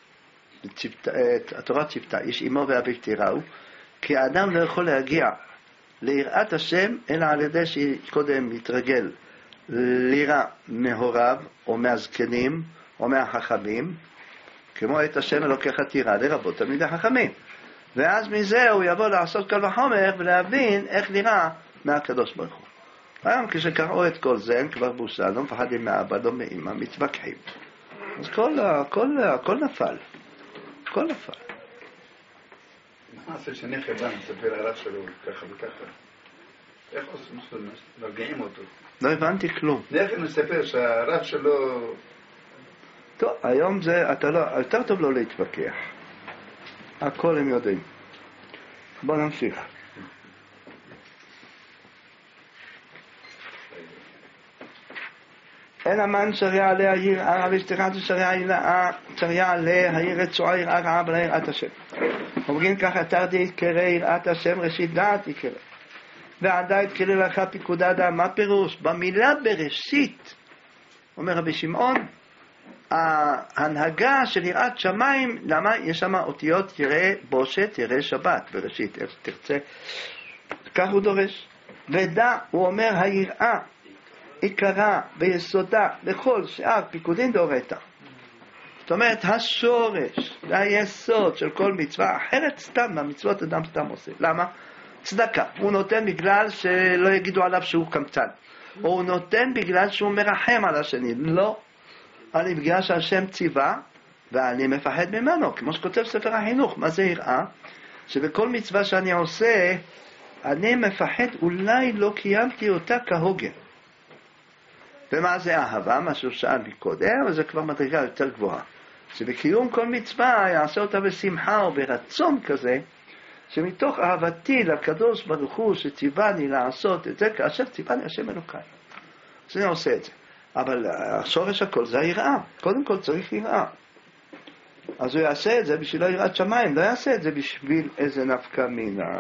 התורה ציוותה, איש אמו ואביו תיראו, כי האדם לא יכול להגיע ליראת השם, אלא על ידי שקודם יתרגל ליראה מהוריו, או מהזקנים, או מהחכמים, כמו את השם אלוקיך תירא, לרבות תלמידי חכמים. ואז מזה הוא יבוא לעשות קל וחומר, ולהבין איך ליראה מהקדוש ברוך הוא. היום כשקראו את כל זה, אין כבר בושה, לא מפחדים מאבא, לא מאמא, מתווכחים. אז כל, כל, כל נפל. כל נפל. מה עושה שנכד בא, מספר הרב שלו ככה וככה? איך עושים אותו? מרגיעים אותו. לא הבנתי כלום. נכד מספר שהרב שלו... טוב, היום זה, אתה לא, יותר טוב לא להתווכח. הכל הם יודעים. בוא נמשיך. אין המן שריע עליה יראה ושתירת שריע עליה שריע עליה היראת צועה יראה רעה בלה יראת השם. אומרים ככה תרדי יקרא יראת השם ראשית דעת יקרא ועדה יתקרא לך פיקודה דעה. מה פירוש? במילה בראשית אומר רבי שמעון ההנהגה של יראת שמיים, למה? יש שם אותיות ירא בושת ירא שבת בראשית, איך תרצה כך הוא דורש. ודע הוא אומר היראה עיקרה ויסודה לכל שאר פיקודין דאורייתא. זאת אומרת השורש והיסוד של כל מצווה, אחרת סתם מהמצוות אדם סתם עושה. למה? צדקה. הוא נותן בגלל שלא יגידו עליו שהוא קמצן, או הוא נותן בגלל שהוא מרחם על השני. לא, אני בגלל שהשם ציווה ואני מפחד ממנו, כמו שכותב ספר החינוך. מה זה יראה? שבכל מצווה שאני עושה אני מפחד אולי לא קיימתי אותה כהוגן. ומה זה אהבה? מה שהוא שאל מקודם, וזה כבר מדרגה יותר גבוהה. שבקיום כל מצווה יעשה אותה בשמחה או ברצון כזה, שמתוך אהבתי לקדוש ברוך הוא שציווני לעשות את זה, כאשר ציווני השם אלוקיי. אז אני עושה את זה. אבל השורש הכל זה היראה. קודם כל צריך יראה. אז הוא יעשה את זה בשביל לא יראת שמיים, לא יעשה את זה בשביל איזה נפקא מינה.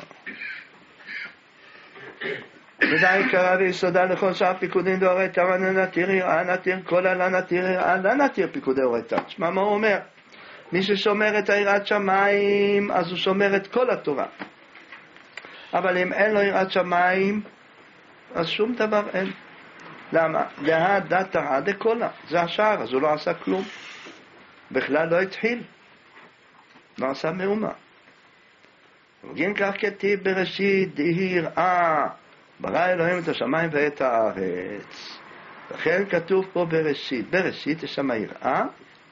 ודאי עיקרה ויסודה לכל שאר פיקודין דאורייתא ונתיר יראה נתיר כל הלא נתיר יראה לא נתיר פיקודי דאורייתא. תשמע מה הוא אומר? מי ששומר את יראת שמיים אז הוא שומר את כל התורה, אבל אם אין לו יראת שמיים אז שום דבר אין. למה? דה דתא דקולה, זה השער, אז הוא לא עשה כלום, בכלל לא התחיל, לא עשה מאומה. ובגין כך כתיב בראשית דהי יראה ברא אלוהים את השמיים ואת הארץ. לכן כתוב פה בראשית, בראשית יש שם יראה,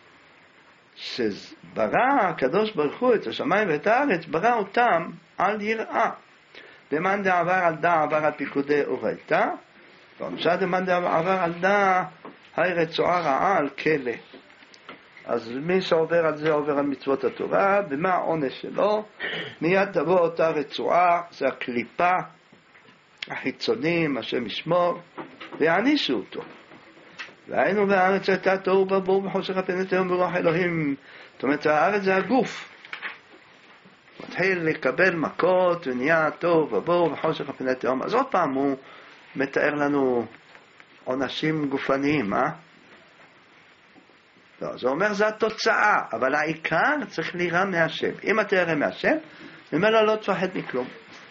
שברא הקדוש ברוך הוא את השמיים ואת הארץ, ברא אותם על יראה. דמאן דעבר על דע עבר על פיקודי אורייתא, ועונשא דמאן דעבר על דע היי רצועה רעה על כלא. אז מי שעובר על זה עובר על מצוות התורה. ומה העונש שלו? מיד תבוא אותה רצועה, זה הקליפה החיצונים, השם ישמור, ויענישו אותו. והיינו בארץ הייתה תוהו ובוהו בחושך פני תהום ברוח אלוהים. זאת אומרת, הארץ זה הגוף. מתחיל לקבל מכות ונהיה תוהו ובוהו בחושך פני תהום. אז עוד פעם הוא מתאר לנו עונשים גופניים, אה? לא, זה אומר זה התוצאה, אבל העיקר צריך ליראה מהשם. אם אתה יראה מהשם, ממילא לא תפחד מכלום.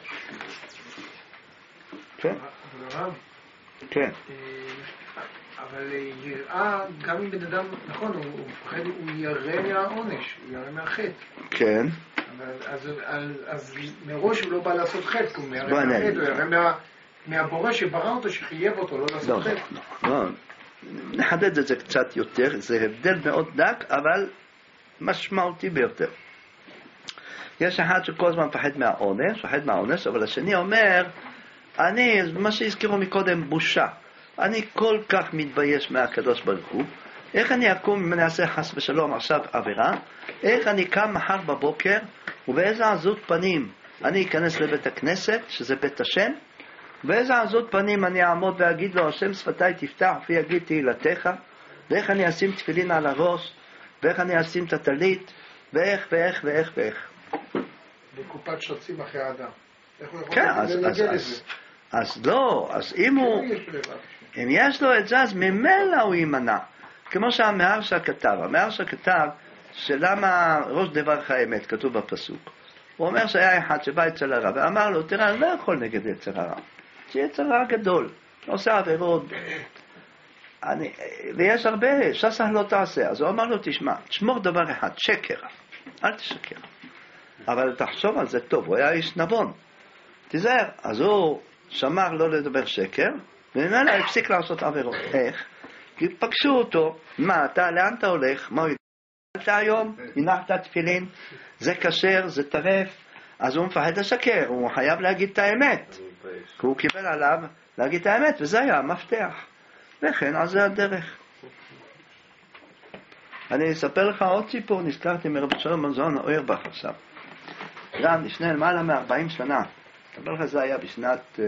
כן? כן. אבל יראה, גם אם בן אדם, נכון, הוא מפחד, הוא יראה מהעונש, הוא יראה מהחטא. כן. אז מראש הוא לא בא לעשות חטא, הוא יראה מהחטא, הוא יראה מהבורא שברא אותו, שחייב אותו, לא לעשות חטא. לא, לא. נחדד את זה קצת יותר, זה הבדל מאוד דק, אבל משמעותי ביותר. יש אחד שכל הזמן מפחד מהעונש, מפחד מהעונש, אבל השני אומר, אני, מה שהזכירו מקודם, בושה. אני כל כך מתבייש מהקדוש ברוך הוא. איך אני אקום אם אני אעשה חס ושלום עכשיו עבירה? איך אני קם מחר בבוקר, ובאיזה עזות פנים אני אכנס לבית הכנסת, שזה בית השם, באיזה עזות פנים אני אעמוד ואגיד לו, השם שפתיי תפתח ויגיד תהילתך, ואיך אני אשים תפילין על הראש, ואיך אני אשים את הטלית, ואיך ואיך ואיך ואיך. בקופת שוצים אחרי האדם. כן, אז לא, אז אם הוא, אם יש לו את זה, אז ממילא הוא יימנע. כמו שהמהרש"א כתב, המהרש"א כתב שלמה ראש דברך האמת, כתוב בפסוק. הוא אומר שהיה אחד שבא אצל הרב, ואמר לו, תראה, אני לא יכול נגד יצר הרע. זה יצר הרע גדול, עושה עבירות. אני, ויש הרבה, שסה לא תעשה. אז הוא אמר לו, תשמע, תשמור דבר אחד, שקר. אל תשקר. אבל תחשוב על זה טוב, הוא היה איש נבון. תיזהר. אז הוא שמר לא לדבר שקר, וממילא הפסיק לעשות עבירות. איך? כי פגשו אותו, מה אתה, לאן אתה הולך? מה הוא ידע? אתה היום, הנחת תפילין, זה כשר, זה טרף, אז הוא מפחד לשקר, הוא חייב להגיד את האמת. כי הוא קיבל עליו להגיד את האמת, וזה היה המפתח. וכן, אז זה הדרך. אני אספר לך עוד סיפור, נזכרתי מרבי שלום מזון אוירבך עכשיו. גם לפני למעלה מ-ארבעים שנה, אספר לך זה היה בשנת,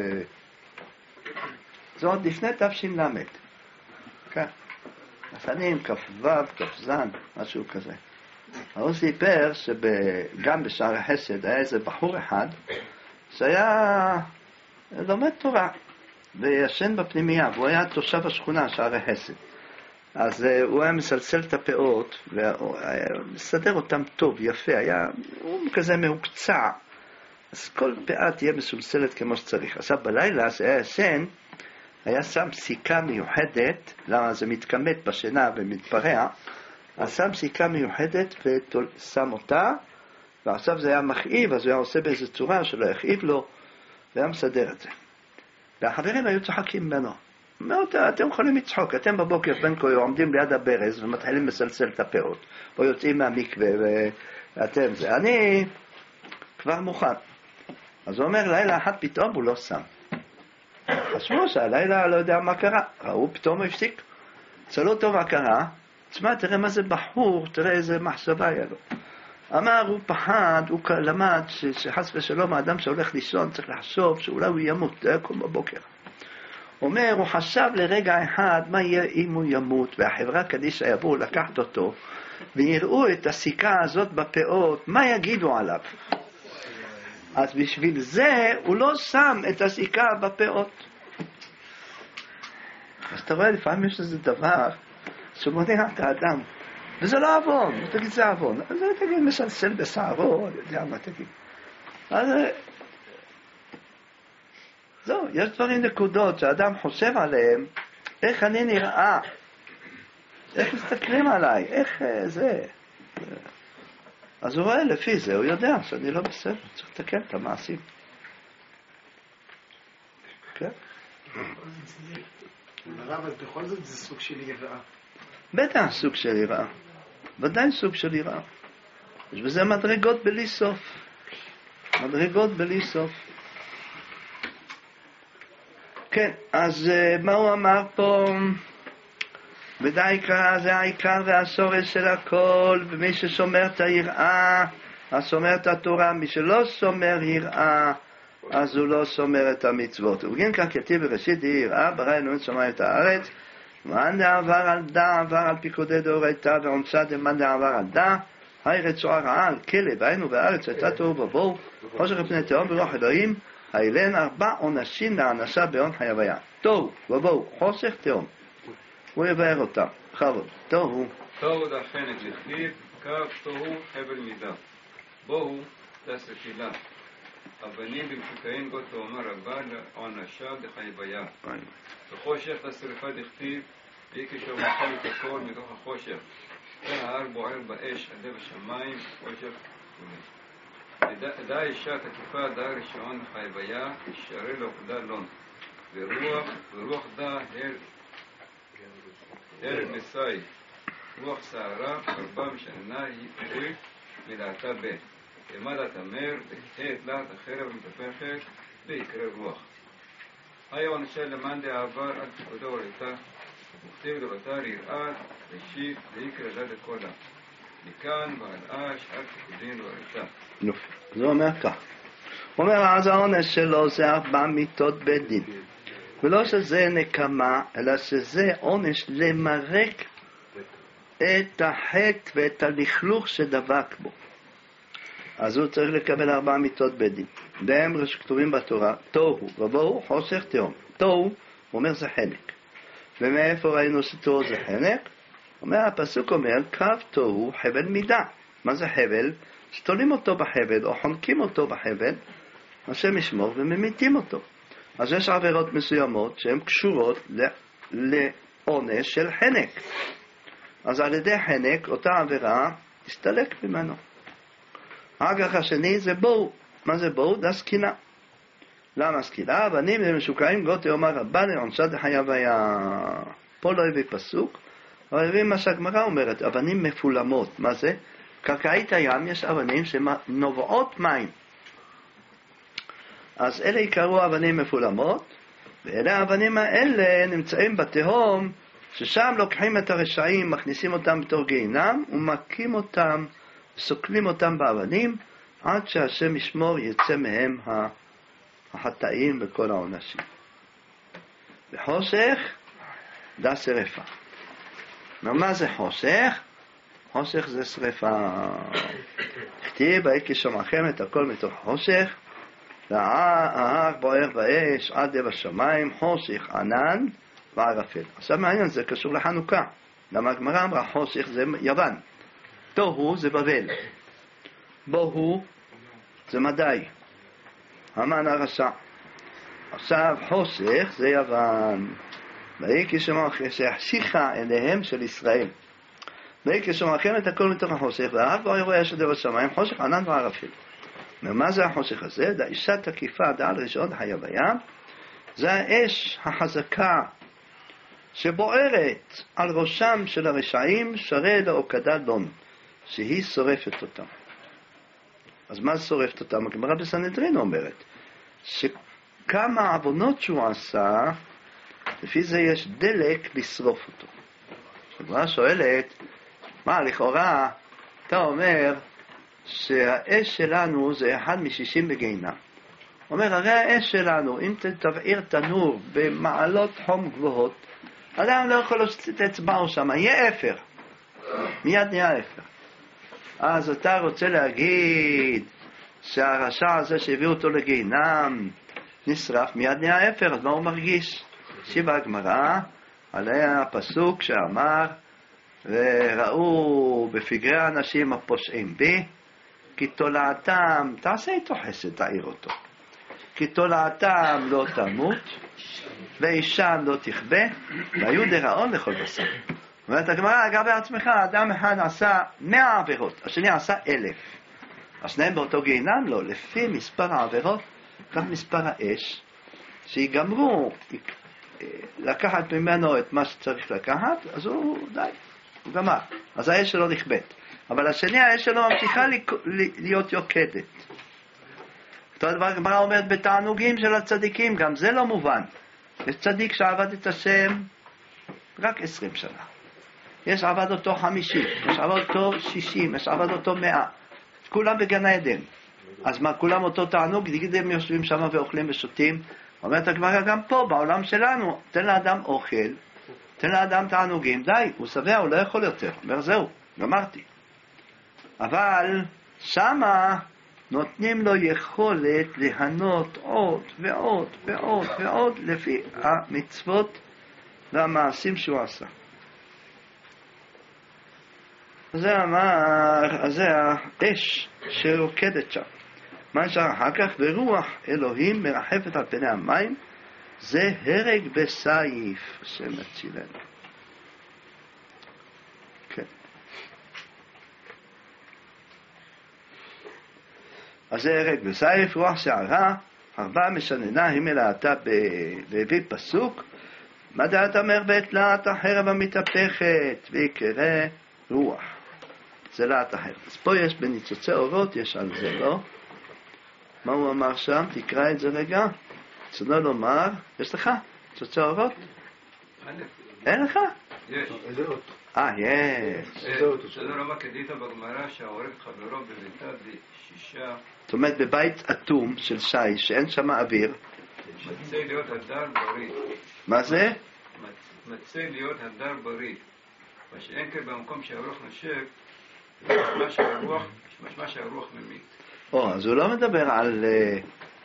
זה עוד לפני תש"ל. כן. השנים כ"ו, כ"ז, משהו כזה. הוא סיפר שגם בשער החסד היה איזה בחור אחד שהיה לומד תורה וישן בפנימייה, והוא היה תושב השכונה, שער החסד. אז uh, הוא היה מסלסל את הפאות ומסדר אותם טוב, יפה, היה, הוא כזה מהוקצע, אז כל פאה תהיה מסולסלת כמו שצריך. עכשיו בלילה שהיה ישן, היה שם סיכה מיוחדת, למה זה מתכמת בשינה ומתפרע, אז שם סיכה מיוחדת ושם אותה, ועכשיו זה היה מכאיב, אז הוא היה עושה באיזו צורה שלא יכאיב לו, והיה מסדר את זה. והחברים היו צוחקים ממנו. מאוד, אתם יכולים לצחוק, אתם בבוקר בין כה עומדים ליד הברז ומתחילים לסלסל את הפאות, או יוצאים מהמקווה ואתם זה. אני כבר מוכן. אז הוא אומר, לילה אחד פתאום הוא לא שם. חשבו שהלילה לא יודע מה קרה, ראו פתאום הוא הפסיק. צאלו אותו מה קרה, תשמע, תראה מה זה בחור, תראה איזה מחשבה היה לו. אמר, הוא פחד, הוא למד שחס ושלום האדם שהולך לישון צריך לחשוב שאולי הוא ימות, זה יקום בבוקר. אומר, הוא חשב לרגע אחד מה יהיה אם הוא ימות, והחברה קדישא יבואו לקחת אותו, ויראו את הסיכה הזאת בפאות, מה יגידו עליו? אז בשביל זה הוא לא שם את הסיכה בפאות. אז אתה רואה, לפעמים יש איזה דבר שמונע את האדם, וזה לא עוון, תגיד זה עוון, אז תגיד מסלסל בשערו, אני יודע מה תגיד. אז זהו, יש דברים נקודות שהאדם חושב עליהם, איך אני נראה, איך מסתכלים עליי, איך זה. אז הוא רואה לפי זה, הוא יודע שאני לא בסדר, צריך לתקן את המעשים. כן? אבל בכל זאת זה סוג של יראה. בטח סוג של יראה, ודאי סוג של יראה. יש בזה מדרגות בלי סוף, מדרגות בלי סוף. כן, אז מה הוא אמר פה? ודאי קרא זה העיקר והשורש של הכל, ומי ששומר את היראה, אז שומר את התורה, מי שלא שומר יראה, אז הוא לא שומר את המצוות. ובגין כך כתיב בראשית די יראה, ברא אלוהים שמיים את הארץ, מאן דעבר על דא, עבר על פיקודי דאורייתא, ועונשא דמאן דעבר על דא, היי רצועה רעה על כלב, היינו בארץ הייתה תוהו ובוהו, חושך לפני תהום ברוח אלוהים, האילן ארבע עונשים להענשה בהון חייביה. תוהו ובוהו, חושך תהום. הוא יבאר אותם, בכבוד. תוהו. תוהו דחפנת לכתיב, קו תוהו חבל מידה. בוהו תסתילה. הבנים במשוקעים בו תאומר רבה לעונשה דחייביה. וחושך לשרפה דכתיב, יהי כשהוא מחל את הכל מתוך החושך. וההר בוער באש עד לב השמיים, חושך וכו'. דא אישה תקיפה דא ראשון חייביה, ישארי לעובדה לון. ורוח, ורוח דא הר דרך מסאי, רוח שערה, ארבע משנה היא פרית מלאתה ב'. למד התמר, ותתת לה את החרב המתפכת, ויקרה רוח. היה עונשה למאן דעבר על פיקודו הוריתה, וכתיב לבתר יראת, ושיב, ויקרא לה דקולה. מכאן ועל אש על פיקודין הוריתה. יופי, זה אומר כך. הוא אומר, אז העונש שלו זה ארבע מיתות בית דין. ולא שזה נקמה, אלא שזה עונש למרק את החטא ואת הלכלוך שדבק בו. אז הוא צריך לקבל ארבע מיתות בית דין. והם שכתובים בתורה, תוהו ובוהו חושך תהום. תוהו, הוא אומר זה חנק. ומאיפה ראינו שתוהו זה חנק? אומר, הפסוק אומר, קו תוהו חבל מידה. מה זה חבל? שתולים אותו בחבל או חונקים אותו בחבל, השם ישמור וממיתים אותו. אז יש עבירות מסוימות שהן קשורות לעונש של חנק. אז על ידי חנק אותה עבירה תסתלק ממנו. האג"ח השני זה בואו. מה זה בואו? זה סקילה. למה סקילה? אבנים הם משוקעים גותי אומר רבה לעונשה דחיה ויה. פה לא הביא פסוק, אבל הביא מה שהגמרא אומרת, אבנים מפולמות. מה זה? קרקעית הים יש אבנים שנובעות מים. אז אלה יקראו אבנים מפולמות, ואלה האבנים האלה נמצאים בתהום, ששם לוקחים את הרשעים, מכניסים אותם בתור גיהינם, ומכים אותם, סוקלים אותם באבנים, עד שהשם ישמור יצא מהם החטאים וכל העונשים. וחושך, דה שרפה. מה זה חושך? חושך זה שרפה. כתיב, הייתי שמעכם את הכל מתוך חושך, וההר בוער באש עד לב השמיים, חושך, ענן וערפל. עכשיו מעניין, זה קשור לחנוכה. למה הגמרא אמרה חושך זה יוון, תוהו זה בבל, בוהו זה מדי, המן הרשע. עכשיו חושך זה יוון. ויהי כשמעכם, שהחשיכה עיניהם של ישראל. ויהי כשמעכם את הכל מתוך החושך, וההר בוער באש עד לב השמיים, חושך, ענן וערפל. ומה זה החושך הזה? זה האישה תקיפה דעל ראשון חיה בים. זה האש החזקה שבוערת על ראשם של הרשעים, שרד או כדדון, שהיא שורפת אותם. אז מה שורפת אותם? הגמרא בסנהדרין אומרת שכמה עוונות שהוא עשה, לפי זה יש דלק לשרוף אותו. הגמרא שואלת, מה לכאורה אתה אומר שהאש שלנו זה אחד משישים בגיהינום. אומר, הרי האש שלנו, אם תבעיר תנור במעלות חום גבוהות, אדם לא יכול להוציא את אצבעו שם, יהיה אפר. מיד נהיה אפר. אז אתה רוצה להגיד שהרשע הזה שהביא אותו לגיהינום נשרף, מיד נהיה אפר. אז מה הוא מרגיש? שיבה הגמרא, עליה הפסוק שאמר, וראו בפגרי האנשים הפושעים בי, כי תולעתם, תעשה איתו חסד, תעיר אותו. כי תולעתם לא תמות, ואישם לא תכבה, והיו דראון לכל בשר. אומרת הגמרא, אגב בעצמך, אדם אחד עשה מאה עבירות, השני עשה אלף. השניים באותו גיהינום? לא, לפי מספר העבירות, כך מספר האש, שיגמרו לקחת ממנו את מה שצריך לקחת, אז הוא די, הוא גמר. אז האש שלו נכבט. אבל השני, האש שלו ממשיכה להיות יוקדת. אותו דבר הגמרא אומרת בתענוגים של הצדיקים, גם זה לא מובן. יש צדיק שעבד את השם רק עשרים שנה. יש עבד אותו חמישים, יש עבד אותו שישים, יש עבד אותו מאה. כולם בגן העדן. אז מה, כולם אותו תענוג? נגיד הם יושבים שם ואוכלים ושותים. אומרת הגמרא גם פה, בעולם שלנו, תן לאדם אוכל, תן לאדם תענוגים, די, הוא שבע, הוא לא יכול יותר. אומר, זהו, גמרתי. אבל שמה נותנים לו יכולת ליהנות עוד ועוד ועוד ועוד לפי המצוות והמעשים שהוא עשה. זה אמר, זה האש שרוקדת שם. מה נשאר אחר כך? ורוח אלוהים מרחפת על פני המים, זה הרג בסייף, השם הצילנו. כן. אז זה הרג בסייף, רוח שערה, ארבע משננה, הימל העתה והביא פסוק, מה דעת אמר בית להט החרב המתהפכת, ויקרא רוח. זה להט החרב. אז פה יש בניצוצי אורות, יש על זה, לא? מה הוא אמר שם? תקרא את זה רגע. צודו לומר, יש לך? ניצוצי אורות? אין לך? יש. אה, יש. צודו לומר כדית בגמרא שההורג חברו בביתה בשישה. זאת אומרת, בבית אטום של שי, שאין שם אוויר. מצא להיות הדר בריא. מה זה? מצא להיות הדר בריא. מה שאין כן במקום שהרוח נשב, משמע שהרוח, משמע שהרוח ממית. או, אז הוא לא מדבר על,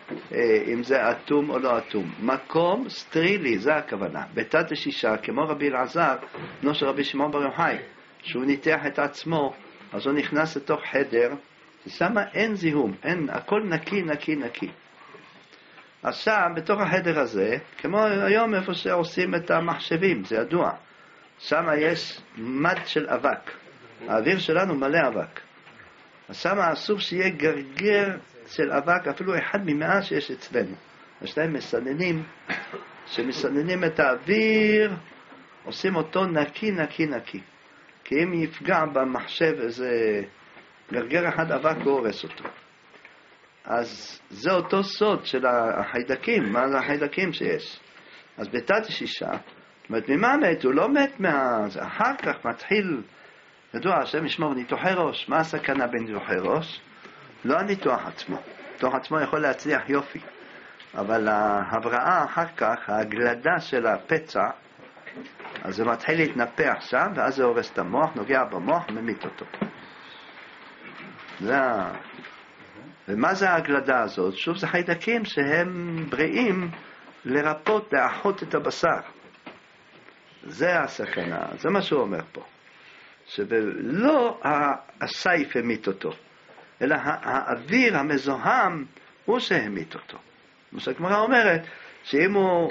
אם זה אטום או לא אטום. מקום סטרילי, זה הכוונה. בתת השישה, כמו רבי אלעזר, בנו של רבי שמעון בר יוחאי, שהוא ניתח את עצמו, אז הוא נכנס לתוך חדר, ושמה אין זיהום, אין, הכל נקי, נקי, נקי. אז שם, בתוך החדר הזה, כמו היום איפה שעושים את המחשבים, זה ידוע, שם יש מד של אבק. האוויר שלנו מלא אבק. אז שם אסור שיהיה גרגר של אבק, אפילו אחד ממאה שיש אצלנו. יש להם מסננים, שמסננים את האוויר, עושים אותו נקי, נקי, נקי. כי אם יפגע במחשב איזה גרגר אחד אבק, הוא הורס אותו. אז זה אותו סוד של החיידקים, מה זה החיידקים שיש. אז בתת השישה, זאת אומרת, ממה מת? הוא לא מת מה... אחר כך מתחיל, ידוע, השם ישמור ניתוחי ראש. מה הסכנה בניתוחי ראש? לא הניתוח עצמו. ניתוח עצמו יכול להצליח יופי. אבל ההבראה אחר כך, ההגלדה של הפצע, אז זה מתחיל להתנפח שם, ואז זה הורס את המוח, נוגע במוח, ממית אותו. זה... ומה זה ההגלדה הזאת? שוב, זה חיידקים שהם בריאים לרפות, לאחות את הבשר. זה הסכנה, זה מה שהוא אומר פה. שלא הסייף המית אותו, אלא האוויר המזוהם הוא שהמית אותו. כמו שהגמרא אומרת, שאם הוא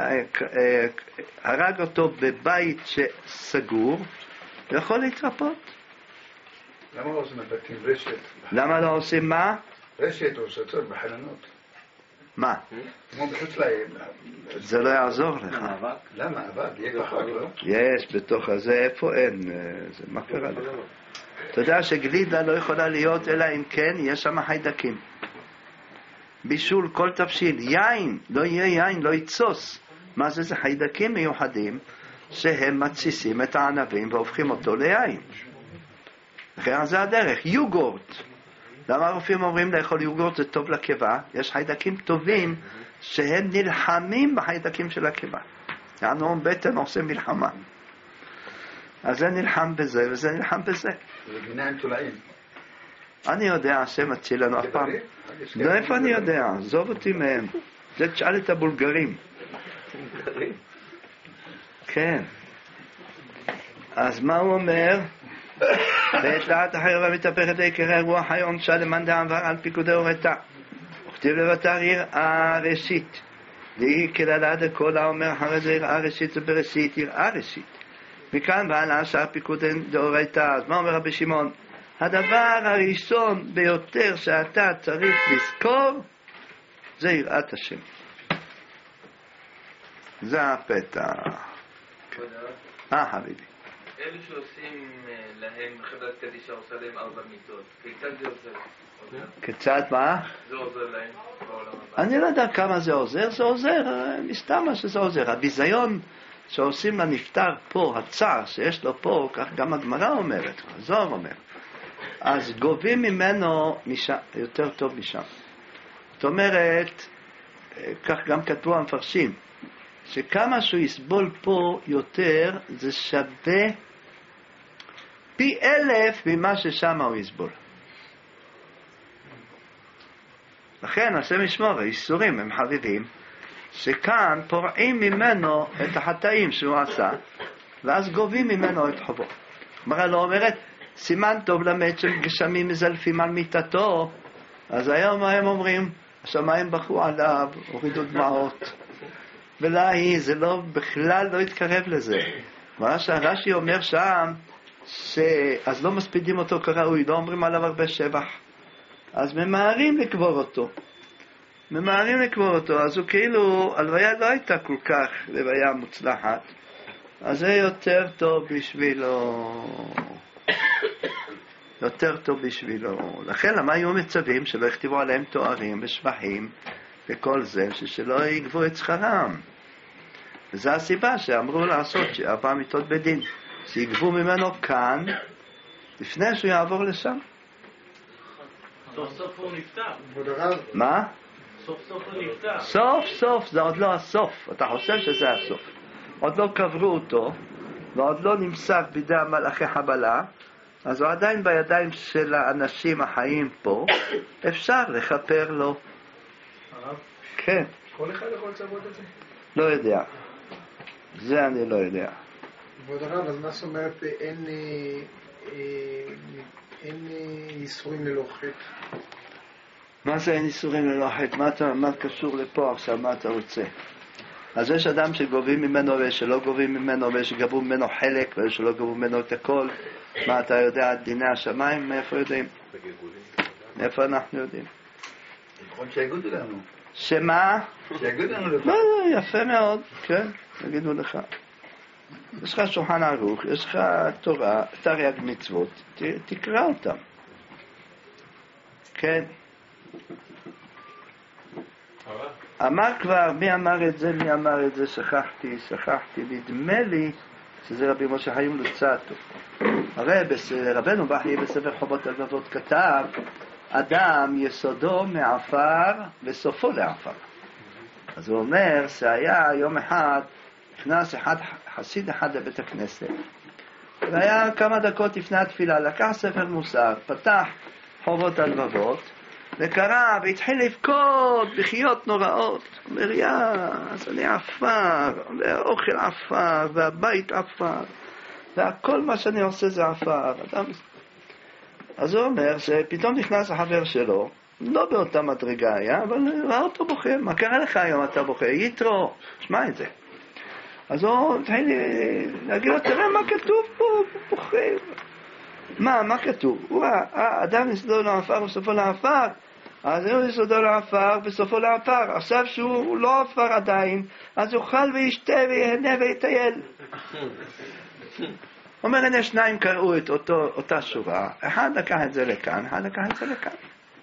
הרג אותו בבית שסגור, הוא יכול להתרפות. למה לא עושים מבטים רשת? למה לא עושים מה? רשת או שצות בחלונות. מה? כמו בחוץ להם. זה לא יעזור לך. למה? אבק? יהיה פחות, לא? יש, בתוך הזה, איפה אין? זה מה קרה לך? אתה יודע שגלידה לא יכולה להיות, אלא אם כן, יש שם חיידקים. בישול, כל תבשיל, יין, לא יהיה יין, לא יצוס. מה זה? זה חיידקים מיוחדים, שהם מתסיסים את הענבים והופכים אותו ליין. לכן זה הדרך. יוגורט. למה הרופאים אומרים לאכול יוגורט זה טוב לקיבה? יש חיידקים טובים שהם נלחמים בחיידקים של הקיבה. יענו בטן עושה מלחמה. אז זה נלחם בזה וזה נלחם בזה. זה גיניים תולעים. אני יודע, השם מציל לנו אף פעם. לא, איפה אני יודע? עזוב אותי מהם. זה תשאל את הבולגרים. כן. אז מה הוא אומר? ואת לאט החרבה מתהפכת עיקרי הרוח העונשה למאן דעבר על פיקודי הורתה. וכתיב לבתר יראה ראשית. והיא כללה דכל האומר אחרי זה יראה ראשית זה בראשית, יראה ראשית. מכאן ועלה שאר פיקודי הורתה. אז מה אומר רבי שמעון? הדבר הראשון ביותר שאתה צריך לזכור זה יראת השם. זה הפתח. אה חביבי. אלו שעושים להם חברת קדישה עושה להם ארבע מיטות, כיצד זה עוזר? כיצד מה? זה עוזר להם בעולם הבא. אני לא יודע כמה זה עוזר, זה עוזר, מסתמה שזה עוזר. הביזיון שעושים לנפטר פה, הצער שיש לו פה, כך גם הגמרא אומרת, הזוהר אומר. אז גובים ממנו משם, יותר טוב משם. זאת אומרת, כך גם כתבו המפרשים, שכמה שהוא יסבול פה יותר, זה שווה פי אלף ממה ששם הוא יסבול. לכן, השם ישמור, האיסורים הם חביבים, שכאן פורעים ממנו את החטאים שהוא עשה, ואז גובים ממנו את חובו. כלומר, לא אומרת, סימן טוב למת של גשמים מזלפים על מיטתו, אז היום הם אומרים, השמיים בכו עליו, הורידו דמעות. ולאי, זה לא, בכלל לא התקרב לזה. מה שהרש"י אומר שם, שאז לא מספידים אותו כראוי, לא אומרים עליו הרבה שבח. אז ממהרים לקבור אותו. ממהרים לקבור אותו, אז הוא כאילו, הלוויה לא הייתה כל כך לוויה מוצלחת, אז זה יותר טוב בשבילו. יותר טוב בשבילו. לכן למה היו מצווים שלא יכתבו עליהם תוארים ושבחים וכל זה, שלא יגבו את שכרם. וזו הסיבה שאמרו לעשות שארבע מיטות בדין, שיגבו ממנו כאן לפני שהוא יעבור לשם. סוף סוף הוא נפטר. מה? סוף סוף הוא נפטר. סוף סוף, זה עוד לא הסוף. אתה חושב שזה הסוף. עוד לא קברו אותו, ועוד לא נמסר בידי מלאכי חבלה, אז הוא עדיין בידיים של האנשים החיים פה, אפשר לכפר לו. כן. כל אחד יכול לצוות את זה? לא יודע. זה אני לא יודע. כבוד הרב, אז מה זאת אומרת אין איסורים ללא חטא? מה זה אין איסורים ללא חטא? מה, אתה, מה קשור לפה עכשיו? מה אתה רוצה? אז יש אדם שגובים ממנו ושלא גובים ממנו ושגבו ממנו חלק ושלא גבו ממנו את הכל. מה אתה יודע? דיני השמיים? מאיפה יודעים? מאיפה אנחנו יודעים? נכון שיגודו לנו. שמה? שיגודו לנו לך. לא, לא, יפה מאוד, כן, יגידו לך. יש לך שולחן ערוך, יש לך תורה, תרי"ג מצוות, ת, תקרא אותם. כן. אמר כבר, מי אמר את זה, מי אמר את זה, שכחתי, שכחתי, נדמה לי שזה רבי משה חיים לוצאטו. הרי רבנו בחיי בספר חובות הלבבות כתב, אדם יסודו מעפר וסופו לעפר. אז הוא אומר שהיה יום אחד, נכנס אחד, חסיד אחד לבית הכנסת, והיה כמה דקות לפני התפילה, לקח ספר מוסר, פתח חובות הלבבות, וקרא והתחיל לבכות בחיות נוראות. הוא אומר, יא, אז אני עפר, והאוכל עפר, והבית עפר, והכל מה שאני עושה זה עפר. אדם... אז הוא אומר שפתאום נכנס החבר שלו, לא באותה מדרגה היה, אבל ראה אותו בוכה. מה קרה לך היום אתה בוכה? יתרו, שמע את זה. אז הוא התחיל להגיד לו, תראה מה כתוב פה, הוא בוכה. מה, מה כתוב? הוא האדם יסודו לעפר וסופו לעפר. אז הוא יסודו לעפר וסופו לעפר. עכשיו שהוא לא עפר עדיין, אז יאכל וישתה ויהנה ויטייל. אומר, הנה שניים קראו את אותו, אותה שורה, אחד לקח את זה לכאן, אחד לקח את זה לכאן.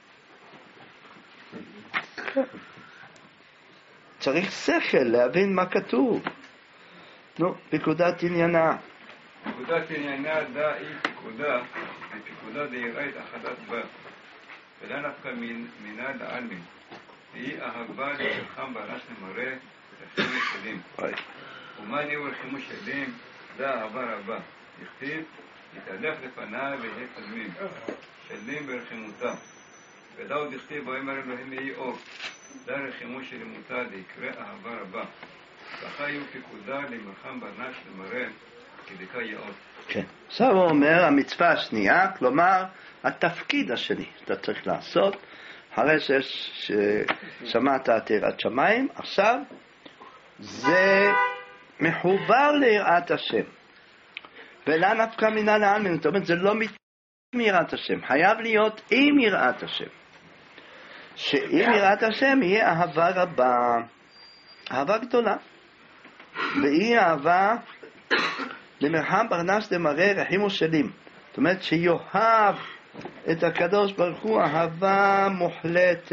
צריך שכל להבין מה כתוב. נו, פקודת עניינה. פקודת עניינה דה היא פקודה, ופקודה דהירה את אחדת בה, ולא נפקא מינה לעלמין. היא אהבה לרחם בעלש למראה רחימו שלים. ומה נהיו רחימו שלים? דה אהבה רבה. יכתיב, יתהלך לפניו ויהיה תלמים, שלים ברחימותה. ודאוד יכתיב, ואומר אלוהים יהי אור, דה רחימו שלמותה, דיקרא אהבה רבה. ככה יהיו פקודה למרחם ברנש למראה, כדיקה יאות. כן. עכשיו הוא אומר, המצווה השנייה, כלומר, התפקיד השני שאתה צריך לעשות, אחרי ששמעת את יראת שמיים, עכשיו זה מחובר ליראת השם. ולא נפקא מינה לעלמין, זאת אומרת, זה לא מיראת השם, חייב להיות עם יראת השם. שעם יראת השם יהיה אהבה רבה, אהבה גדולה, והיא אהבה למרחם ברנש למראה רחימו שלים. זאת אומרת, שיוהב את הקדוש ברוך הוא אהבה מוחלטת.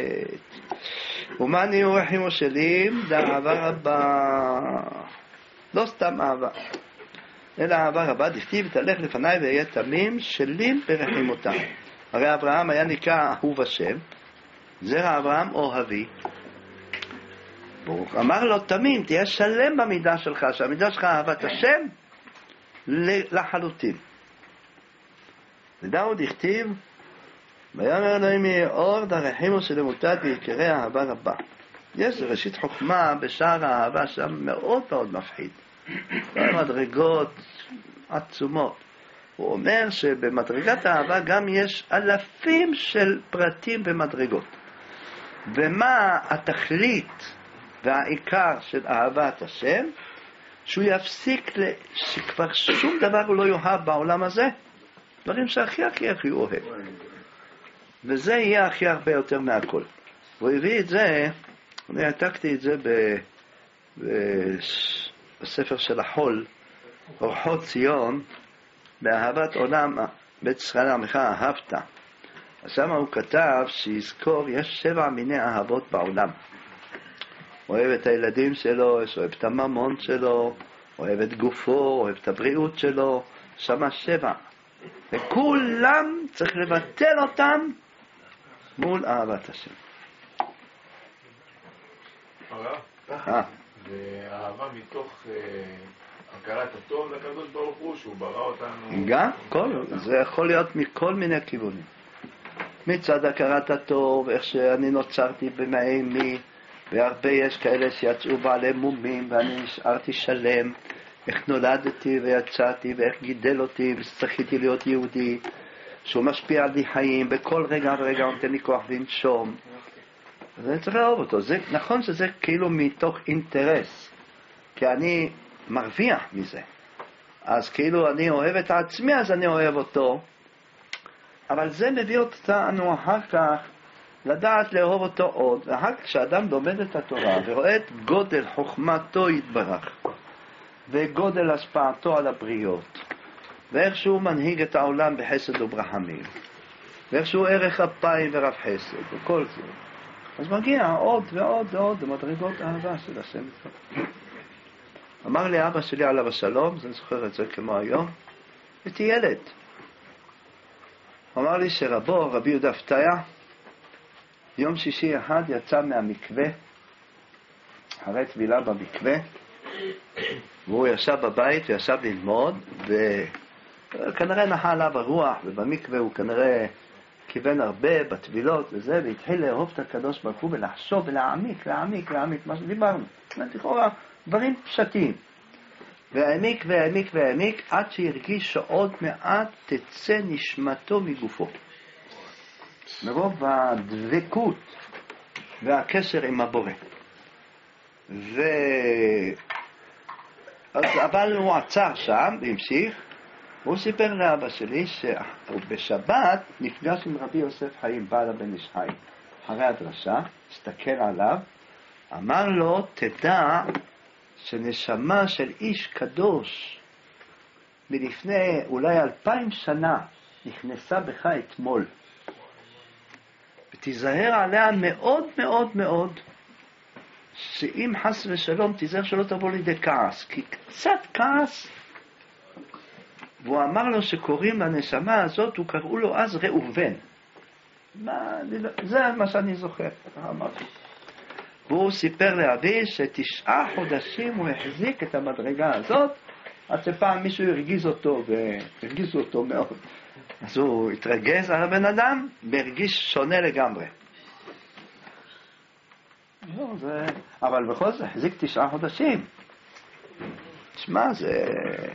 ומה נהיו רחימו שלים? זה אהבה רבה, לא סתם אהבה, אלא אהבה רבה. דכתיב, תלך לפניי ואהיה תמים, שלים ברחימותה. הרי אברהם היה נקרא אהוב השם, זרע אברהם אוהבי. הוא אמר לו, תמים, תהיה שלם במידה שלך, שהמידה שלך אהבת השם לחלוטין. ודאוד הכתיב, ויאמר אלוהים יהיה אור דרחימו שלמותת ויקרא אהבה רבה. יש ראשית חוכמה בשער האהבה שם מאוד מאוד מפחיד. מדרגות עצומות. הוא אומר שבמדרגת האהבה גם יש אלפים של פרטים ומדרגות. ומה התכלית והעיקר של אהבת השם? שהוא יפסיק, שכבר שום דבר הוא לא יאהב בעולם הזה, דברים שהכי הכי הכי אוהב. וזה יהיה הכי הרבה יותר מהכל. הוא הביא את זה, אני העתקתי את זה בספר של החול, אורחות ציון, באהבת עולם, בית ישראל עמך אהבת. אז שם הוא כתב שיזכור, יש שבע מיני אהבות בעולם. אוהב את הילדים שלו, אוהב את הממון שלו, אוהב את גופו, אוהב את הבריאות שלו, שם שבע. וכולם צריך לבטל אותם מול אהבת השם. אה? ואהבה מתוך הכרת הטוב לקדוש ברוך הוא, שהוא ברא אותנו. גם, כל, זה יכול להיות מכל מיני כיוונים. מצד הכרת הטוב, איך שאני נוצרתי במאימי, והרבה יש כאלה שיצאו בעלי מומים, ואני נשארתי שלם, איך נולדתי ויצאתי, ואיך גידל אותי, וצריכיתי להיות יהודי, שהוא משפיע עלי חיים, בכל רגע ורגע נותן לי כוח לנשום. אז אני צריך לאהוב אותו. זה, נכון שזה כאילו מתוך אינטרס, כי אני מרוויח מזה. אז כאילו אני אוהב את עצמי, אז אני אוהב אותו. אבל זה מביא אותנו אחר כך לדעת לאהוב אותו עוד. ואחר כך כשאדם לומד את התורה ורואה את גודל חוכמתו יתברך, וגודל השפעתו על הבריות, ואיך שהוא מנהיג את העולם בחסד וברחמים, ואיך שהוא ערך אפיים ורב חסד וכל זה, אז מגיע עוד ועוד ועוד למדרגות אהבה של השם יתברך. אמר לי אבא שלי עליו השלום, אני זוכר את זה כמו היום, הייתי ילד. אמר לי שרבו, רבי יהודה פתיה, יום שישי אחד יצא מהמקווה, אחרי טבילה במקווה, והוא ישב בבית וישב ללמוד, וכנראה נחה עליו הרוח, ובמקווה הוא כנראה כיוון הרבה בטבילות וזה, והתחיל לאהוב את הקדוש ברוך הוא ולחשוב ולהעמיק, להעמיק, להעמיק, מה שדיברנו. לכאורה דברים פשטים. והעמיק והעמיק והעמיק עד שהרגיש שעוד מעט תצא נשמתו מגופו. מרוב הדבקות והקשר עם הבורא. ו... אז, אבל הוא עצר שם והמשיך, והוא סיפר לאבא שלי שבשבת נפגש עם רבי יוסף חיים, בעל הבן איש חיים, אחרי הדרשה, הסתכל עליו, אמר לו, תדע שנשמה של איש קדוש מלפני אולי אלפיים שנה נכנסה בך אתמול, ותיזהר עליה מאוד מאוד מאוד, שאם חס ושלום תיזהר שלא תבוא לידי כעס, כי קצת כעס. והוא אמר לו שקוראים לנשמה הזאת, הוא קראו לו אז ראובן. מה, זה מה שאני זוכר, אמרתי. והוא סיפר לאבי שתשעה חודשים הוא החזיק את המדרגה הזאת, עד שפעם מישהו הרגיז אותו, והרגיזו אותו מאוד. אז הוא התרגז על הבן אדם, והרגיש שונה לגמרי. לא, זה... אבל בכל זאת החזיק תשעה חודשים. תשמע, זה...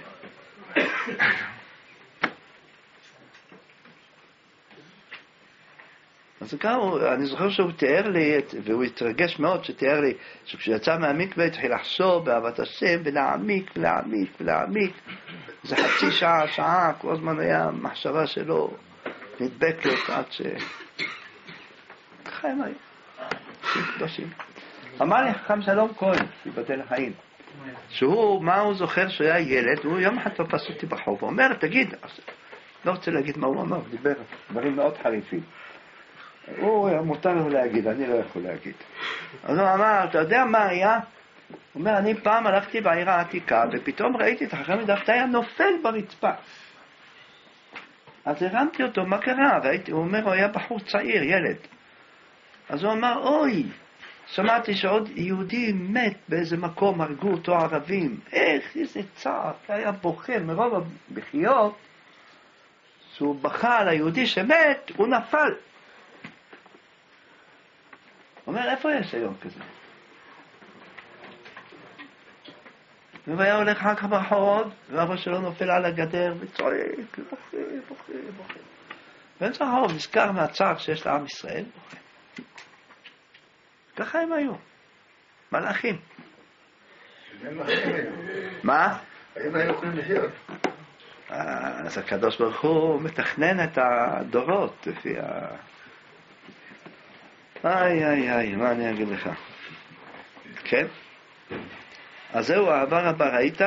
אז ככה, אני זוכר שהוא תיאר לי, והוא התרגש מאוד שתיאר לי, שכשיצא מהמקווה התחיל לחשוב באהבת השם, ולהעמיק, ולהעמיק, ולהעמיק. זה חצי שעה, שעה, כל הזמן היה מחשבה שלו נדבקת עד ש... ככה הם היו. קדושים. אמר לי חכם שלום כהן, שיבדל לחיים, שהוא, מה הוא זוכר שהוא היה ילד, הוא יום אחד תופס אותי בחוב, הוא אומר, תגיד, לא רוצה להגיד מה הוא אמר, דיבר דברים מאוד חריפים. הוא מותר לו להגיד, אני לא יכול להגיד. אז הוא אמר, אתה יודע מה היה? הוא אומר, אני פעם הלכתי בעיר העתיקה, ופתאום ראיתי את החכם דפתיה נופל ברצפה. אז הרמתי אותו, מה קרה? והייתי, הוא אומר, הוא היה בחור צעיר, ילד. אז הוא אמר, אוי, שמעתי שעוד יהודי מת באיזה מקום, הרגו אותו ערבים. איך, איזה צער, היה בוכה מרוב הבכיות, שהוא בכה על היהודי שמת, הוא נפל. הוא אומר, איפה יש היום כזה? והוא היה הולך אחר כך ברחוב, ואבא שלו נופל על הגדר, וצועק, בוכה, בוכה, בוכה. ואמצע הרחוב נזכר מהצער שיש לעם ישראל, בוכה. ככה הם היו, מלאכים. מה? האם היו יכולים לחיות? אז הקדוש ברוך הוא מתכנן את הדורות לפי ה... איי איי איי, מה אני אגיד לך? כן? אז זהו, העבר הבא, ראית?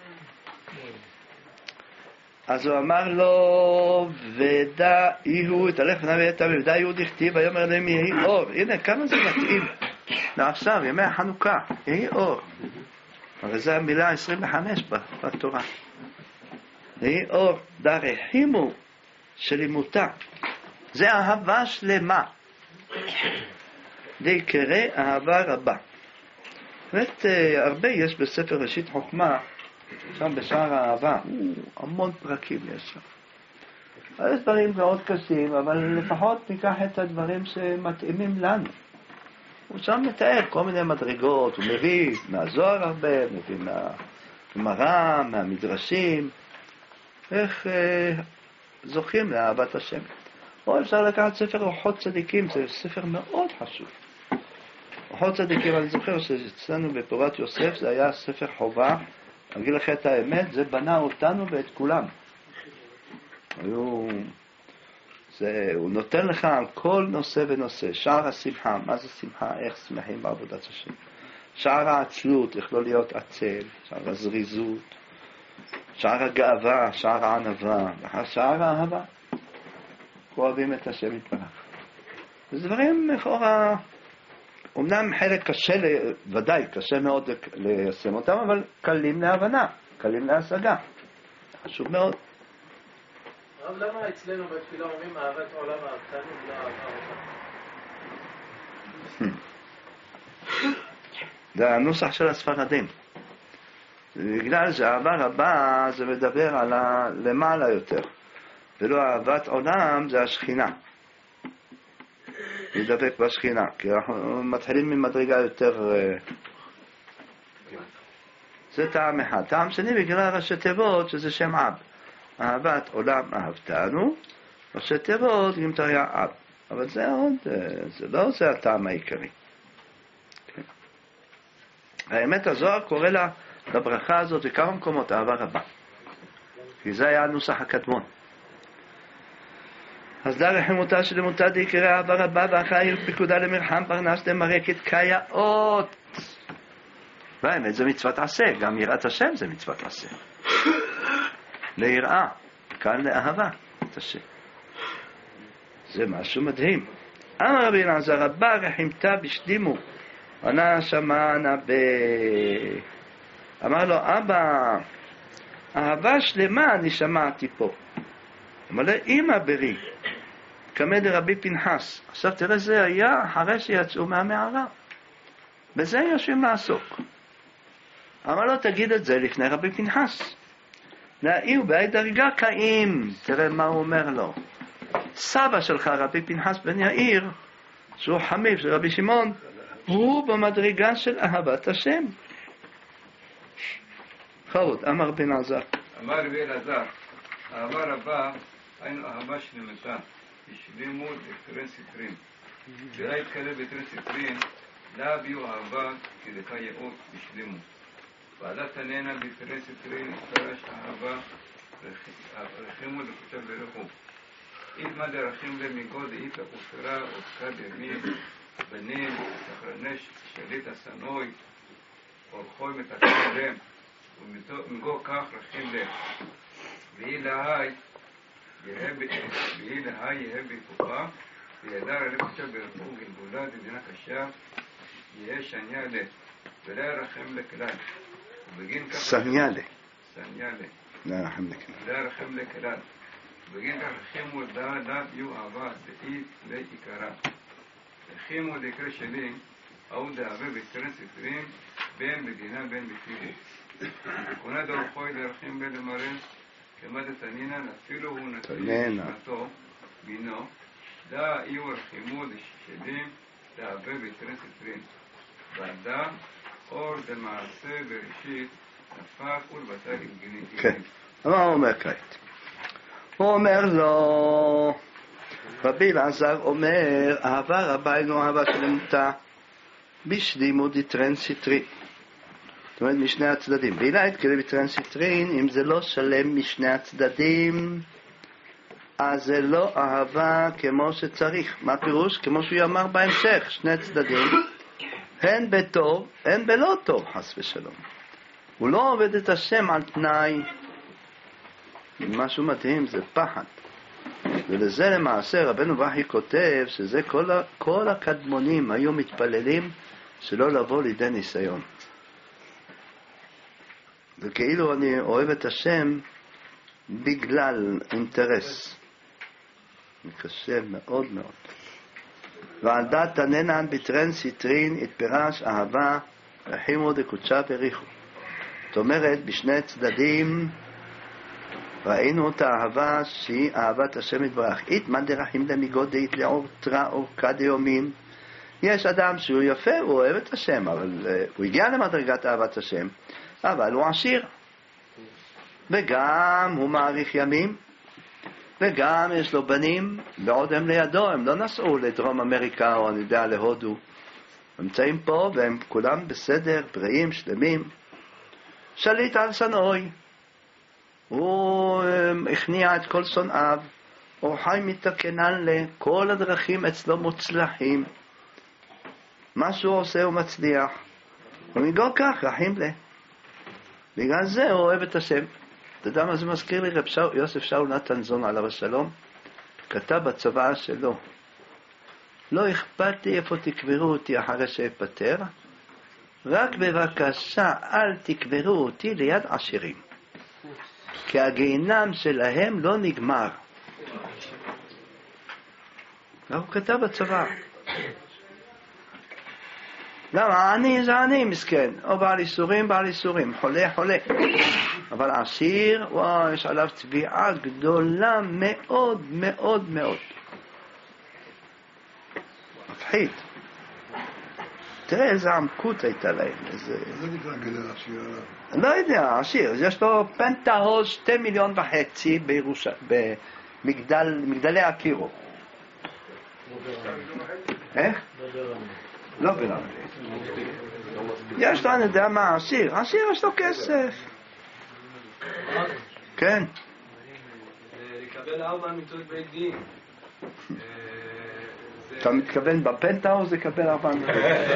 אז הוא אמר לו, ודע יהוא, תלך פניו ויתר, ודע יהוא דכתיב, ויאמר להם יהי אור. הנה, כמה זה מתאים לעכשיו, ימי החנוכה, יהי אור. אבל זו המילה עשרים וחמש בתורה. יהי אור, דע רחימו שלימותה. זה אהבה שלמה. די קרא אהבה רבה. באמת, הרבה יש בספר ראשית חוכמה, שם בשער האהבה, המון פרקים יש שם. יש דברים מאוד קשים, אבל לפחות ניקח את הדברים שמתאימים לנו. הוא שם מתאר כל מיני מדרגות, הוא מביא מהזוהר הרבה, מביא מהגמרא, מהמדרשים, איך אה, זוכים לאהבת השם. או אפשר לקחת ספר אורחות צדיקים, זה ספר מאוד חשוב. אורחות צדיקים, אני זוכר שאצלנו בפורת יוסף זה היה ספר חובה, אני אגיד לך את האמת, זה בנה אותנו ואת כולם. היו... זה, הוא נותן לך על כל נושא ונושא, שער השמחה, מה זה שמחה, איך שמחים בעבודת השם, שער העצלות, איך לא להיות עצל, שער הזריזות, שער הגאווה, שער הענווה, שער האהבה, אוהבים את השם יתברך. זה דברים לכאורה, אמנם חלק קשה, ודאי קשה מאוד ליישם אותם, אבל קלים להבנה, קלים להשגה, חשוב מאוד. רב, למה אצלנו בתפילה אומרים אהבת העולם אהבתנו ולא אהבה אותנו? זה הנוסח של הספרדים. בגלל שאהבה רבה זה מדבר על למעלה יותר, ולא אהבת עולם זה השכינה. לדבק בשכינה, כי אנחנו מתחילים ממדרגה יותר... זה טעם אחד. טעם שני בגלל ראשי תיבות שזה שם אב. אהבת עולם אהבתנו, ראשי תיבות גמטריה אב. אבל זה עוד, זה לא זה הטעם העיקרי. כן. האמת הזוהר קורא לה, לברכה הזאת בכמה מקומות אהבה רבה. כי זה היה הנוסח הקדמון. אז לה רחמותה שלמותה דיקרא אהבה רבה ואחראי פיקודה למרחם פרנס דמרקת כיאות. והאמת זה מצוות עשה, גם יראת השם זה מצוות עשה. ליראה, כאן לאהבה את השם. זה משהו מדהים. אמר רבי אלעזר רבה רחימתה בשלימו ענה שמענה ב... אמר לו אבא אהבה שלמה אני שמעתי פה. אמר לו אמא ברי כמה דרבי פנחס. עכשיו תראה זה היה אחרי שיצאו מהמערה, בזה יושבים לעסוק. אמר לו תגיד את זה לפני רבי פנחס, להעיר בעי דרגה קאים. תראה מה הוא אומר לו. סבא שלך רבי פנחס בן יאיר, שהוא חמיב של רבי שמעון, הוא במדרגה של אהבת השם. חרות, אמר בן עזר. אמר רבי אלעזר, אהבה רבה, היינו אהבה שלמתה, השלימו לתרן סתרים. וראה התקרב בתרן סתרים, לה הביאו אהבה כדקה יאות השלימו. ועדת תננה בתרן סתרים, תרש אהבה, רחימו לקוצה ברחו. איתמה דרכים למיגוד איתה ופרה, עוסקה דמים, בנים, סחרנש, שליט הסנוי, אורחוי מתקן להם, ומגו כך רכים להם. והיא להי, והיא להי יהיה בפופה, וידע רלקוצה ברחו גלגולה דדינה קשה, יהיה שניה לה, ולא ירחם לכלל. ובגין כך... סניה לה. סניה לה. לא ירחם לכלל. לא ירחם לכלל. ובגין כך רחימו דעה לה יהיו אהבה דאית לעיקרה. רחימו דקרא שלי, אהו דאהבה בתרן סתרים, בין בדינה בין בפילי. קונה דאורחוי דרכים בין למרן, כמה דתנינה, אפילו הוא נתן לשמתו, בינו, דא איהו רחימו דשלים, דאהבה בתרן סתרים. ועדה, אור דמעשה בראשית, נפק ולבטל עם גנים. כן, מה הוא אומר כעת? הוא אומר לו, רבי אלעזר אומר, אהבה רבה אינו אהבה שלמותה, בשלימו דתרן סתרי. זאת אומרת, משני הצדדים. ואילה התקרב בתרן סתרין, אם זה לא שלם משני הצדדים, אז זה לא אהבה כמו שצריך. מה פירוש? כמו שהוא אמר בהמשך, שני צדדים, הן בטוב, הן בלא טוב, חס ושלום. הוא לא עובד את השם על תנאי. משהו מדהים, זה פחד. ולזה למעשה רבנו בכי כותב שזה כל, כל הקדמונים היו מתפללים שלא לבוא לידי ניסיון. וכאילו אני אוהב את השם בגלל אינטרס. קשה מאוד מאוד. ועל דת תננן בתרן סתרין התפרש אהבה רחימו דקודשה בריחו. זאת אומרת, בשני צדדים ראינו את האהבה שהיא אהבת השם יתברך. איתמן דרכים דמיגודית לאור תרא אורכה דיומין. יש אדם שהוא יפה, הוא אוהב את השם, אבל uh, הוא הגיע למדרגת אהבת השם, אבל הוא עשיר. וגם הוא מאריך ימים, וגם יש לו בנים, בעוד הם לידו, הם לא נסעו לדרום אמריקה או אני יודע להודו. הם נמצאים פה והם כולם בסדר, בריאים, שלמים. שליט על שנאוי. הוא הכניע את כל שונאיו, הוא חי מתקנן לכל הדרכים אצלו מוצלחים. מה שהוא עושה הוא מצליח. ומגור כך רחים לה. בגלל זה הוא אוהב את השם. אתה יודע מה זה מזכיר לי? רב שאול, יוסף שאול נתן זון עליו השלום, כתב בצוואה שלו, לא אכפת לי איפה תקברו אותי אחרי שאפטר, רק בבקשה אל תקברו אותי ליד עשירים, כי הגיהנם שלהם לא נגמר. הוא כתב בצוואה. למה? אני זה אני מסכן, או בעל איסורים, בעל איסורים, חולה, חולה. אבל עשיר, וואו, יש עליו צביעה גדולה מאוד מאוד מאוד. מפחיד. תראה איזה עמקות הייתה להם. איזה... זה נקרא גדל עשיר? לא יודע, עשיר. יש לו פנטהאוז שתי מיליון וחצי בירושלים, במגדלי הקירו. איך? לא ברמלה. יש לו, אני יודע מה, עשיר. עשיר יש לו כסף. כן. לקבל ארבע מיטות בית דין. אתה מתכוון בפנטהאוז לקבל ארבע מיטות?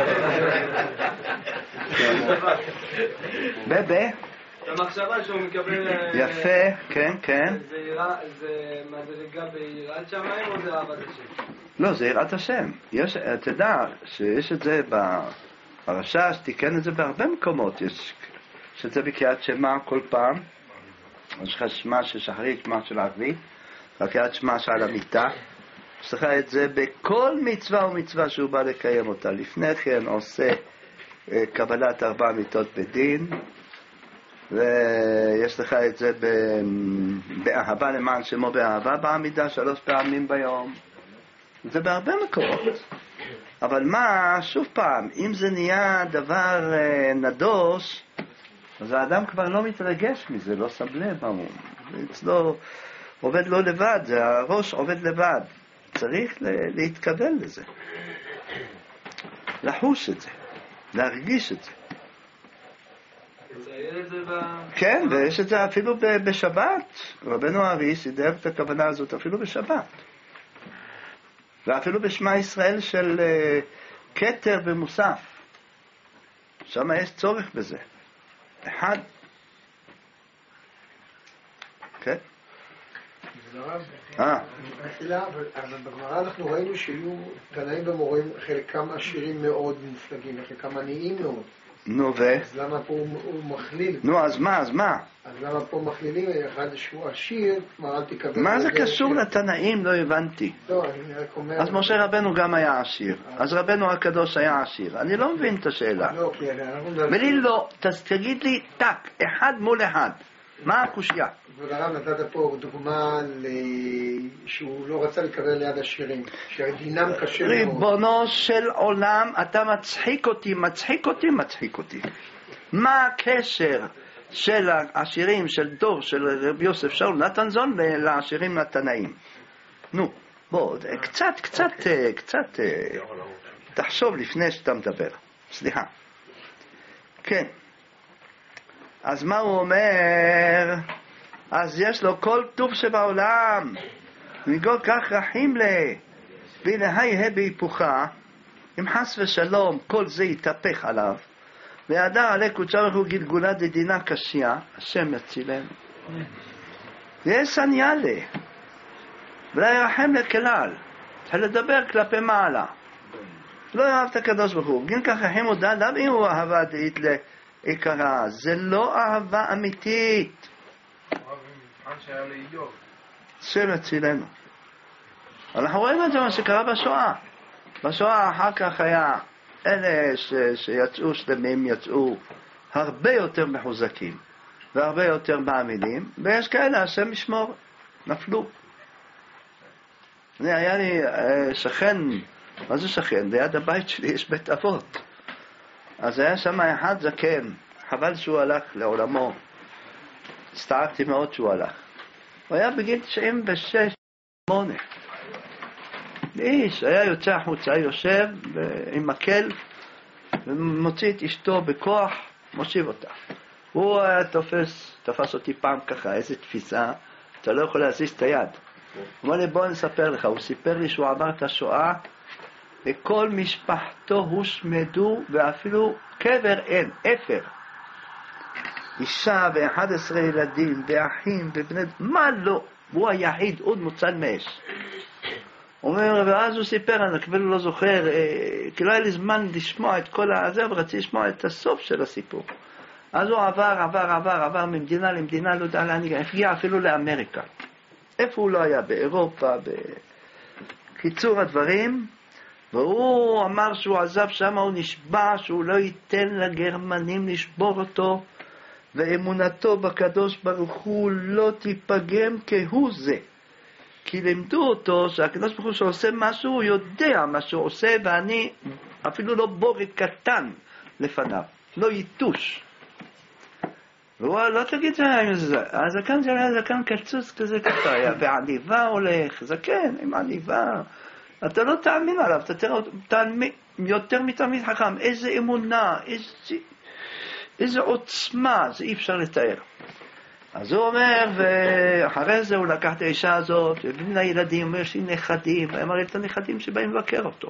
בבה? המחשבה שהוא מקבל... יפה, כן, כן. זה מדרגה ביראת שמיים או זה אהבת השם? לא, זה יראת השם. יש, אתה יודע שיש את זה בפרשה, שתיקן את זה בהרבה מקומות. יש את זה בקריאת שמע כל פעם. יש לך שמע של שחרית, שמע של ערבית, קריאת שמע שעל המיטה. יש לך את זה בכל מצווה ומצווה שהוא בא לקיים אותה. לפני כן עושה קבלת ארבע מיטות בדין, ויש לך את זה באהבה למען שמו באהבה בעמידה שלוש פעמים ביום. זה בהרבה מקומות. אבל מה, שוב פעם, אם זה נהיה דבר נדוש, אז האדם כבר לא מתרגש מזה, לא שם לב. אצלו עובד לא לבד, זה הראש עובד לבד. צריך להתקבל לזה. לחוש את זה. להרגיש את זה. כן, ויש את זה אפילו בשבת. רבנו הארי סידר את הכוונה הזאת אפילו בשבת. ואפילו בשמע ישראל של כתר ומוסף. שם יש צורך בזה. אחד. כן? אה. אבל בגמרא אנחנו ראינו שיהיו תנאים ומורים חלקם עשירים מאוד מופלגים, חלקם עניים מאוד. נו ו? אז למה פה הוא מכליל? נו אז מה, אז מה? אז למה פה מכלילים אחד שהוא עשיר, כלומר אל תקבל... מה זה קשור לתנאים? לא הבנתי. לא, אני רק אומר... אז משה רבנו גם היה עשיר. אז רבנו הקדוש היה עשיר. אני לא מבין את השאלה. לא, כי אנחנו... ולי לא, תגיד לי, טק, אחד מול אחד. מה הקושיה? כבוד הרב, נתת פה דוגמה שהוא לא רצה לקבל ליד עשירים, שהדינם קשה מאוד. ריבונו של עולם, אתה מצחיק אותי, מצחיק אותי, מצחיק אותי. מה הקשר של העשירים, של דור, של רבי יוסף שאול נתן זון, לעשירים התנאים? נו, בוא, קצת, קצת, קצת, תחשוב לפני שאתה מדבר. סליחה. כן. אז מה הוא אומר? אז יש לו כל טוב שבעולם, מכל כך רחים לה, והנה בהיפוכה, אם חס ושלום כל זה יתהפך עליו, והדר עלי קודשה ברוך הוא גלגולה דדינה קשיה, השם יצילנו. ויש סניאלה, ולא ירחם לכלל, צריך לדבר כלפי מעלה. לא אהב את הקדוש ברוך הוא, גין כך רחם הודע, למה אם הוא אהבה דעית לעיקרה? זה לא אהבה אמיתית. השם יצילנו. אנחנו רואים את זה מה שקרה בשואה. בשואה אחר כך היה אלה ש... שיצאו שלמים, יצאו הרבה יותר מחוזקים. והרבה יותר מאמינים, ויש כאלה, השם ישמור, נפלו. אני, היה לי שכן, מה זה שכן? ליד הבית שלי יש בית אבות. אז היה שם אחד זקן, חבל שהוא הלך לעולמו. הצטערתי מאוד שהוא הלך. הוא היה בגיל תשעים ושש שמונה. איש היה יוצא החוצה, יושב עם מקל, ומוציא את אשתו בכוח, מושיב אותה. הוא היה תופס, תפס אותי פעם ככה, איזו תפיסה, אתה לא יכול להזיז את היד. הוא אמר לי, בוא נספר לך. הוא סיפר לי שהוא עבר את השואה, וכל משפחתו הושמדו, ואפילו קבר אין, אפר. אישה ואחד עשרה ילדים, ואחים ובני, מה לא? הוא היחיד, עוד מוצל מאש. הוא אומר, ואז הוא סיפר, אני כבר לא זוכר, כי לא היה לי זמן לשמוע את כל הזה, אבל רציתי לשמוע את הסוף של הסיפור. אז הוא עבר, עבר, עבר, עבר ממדינה למדינה, לא יודע לאן, הגיע אפילו לאמריקה. איפה הוא לא היה? באירופה, בקיצור הדברים. והוא אמר שהוא עזב שם, הוא נשבע שהוא לא ייתן לגרמנים לשבור אותו, ואמונתו בקדוש ברוך הוא לא תיפגם כהוא זה. כי לימדו אותו שהקדוש ברוך הוא שעושה משהו, הוא יודע מה שהוא עושה, ואני אפילו לא בורג קטן לפניו, לא ייתוש. והוא לא תגיד זה, הזקן זה היה זקן קצוץ כזה ככה, היה בעליבה הולך, זקן עם עליבה, אתה לא תאמין עליו, אתה תראה תאמין, יותר מתמיד חכם, איזה אמונה, איזה, איזה עוצמה, זה אי אפשר לתאר. אז הוא אומר, ואחרי זה הוא לקח את האישה הזאת, ובני הילדים, יש לי נכדים, ואמר לי את הנכדים שבאים לבקר אותו.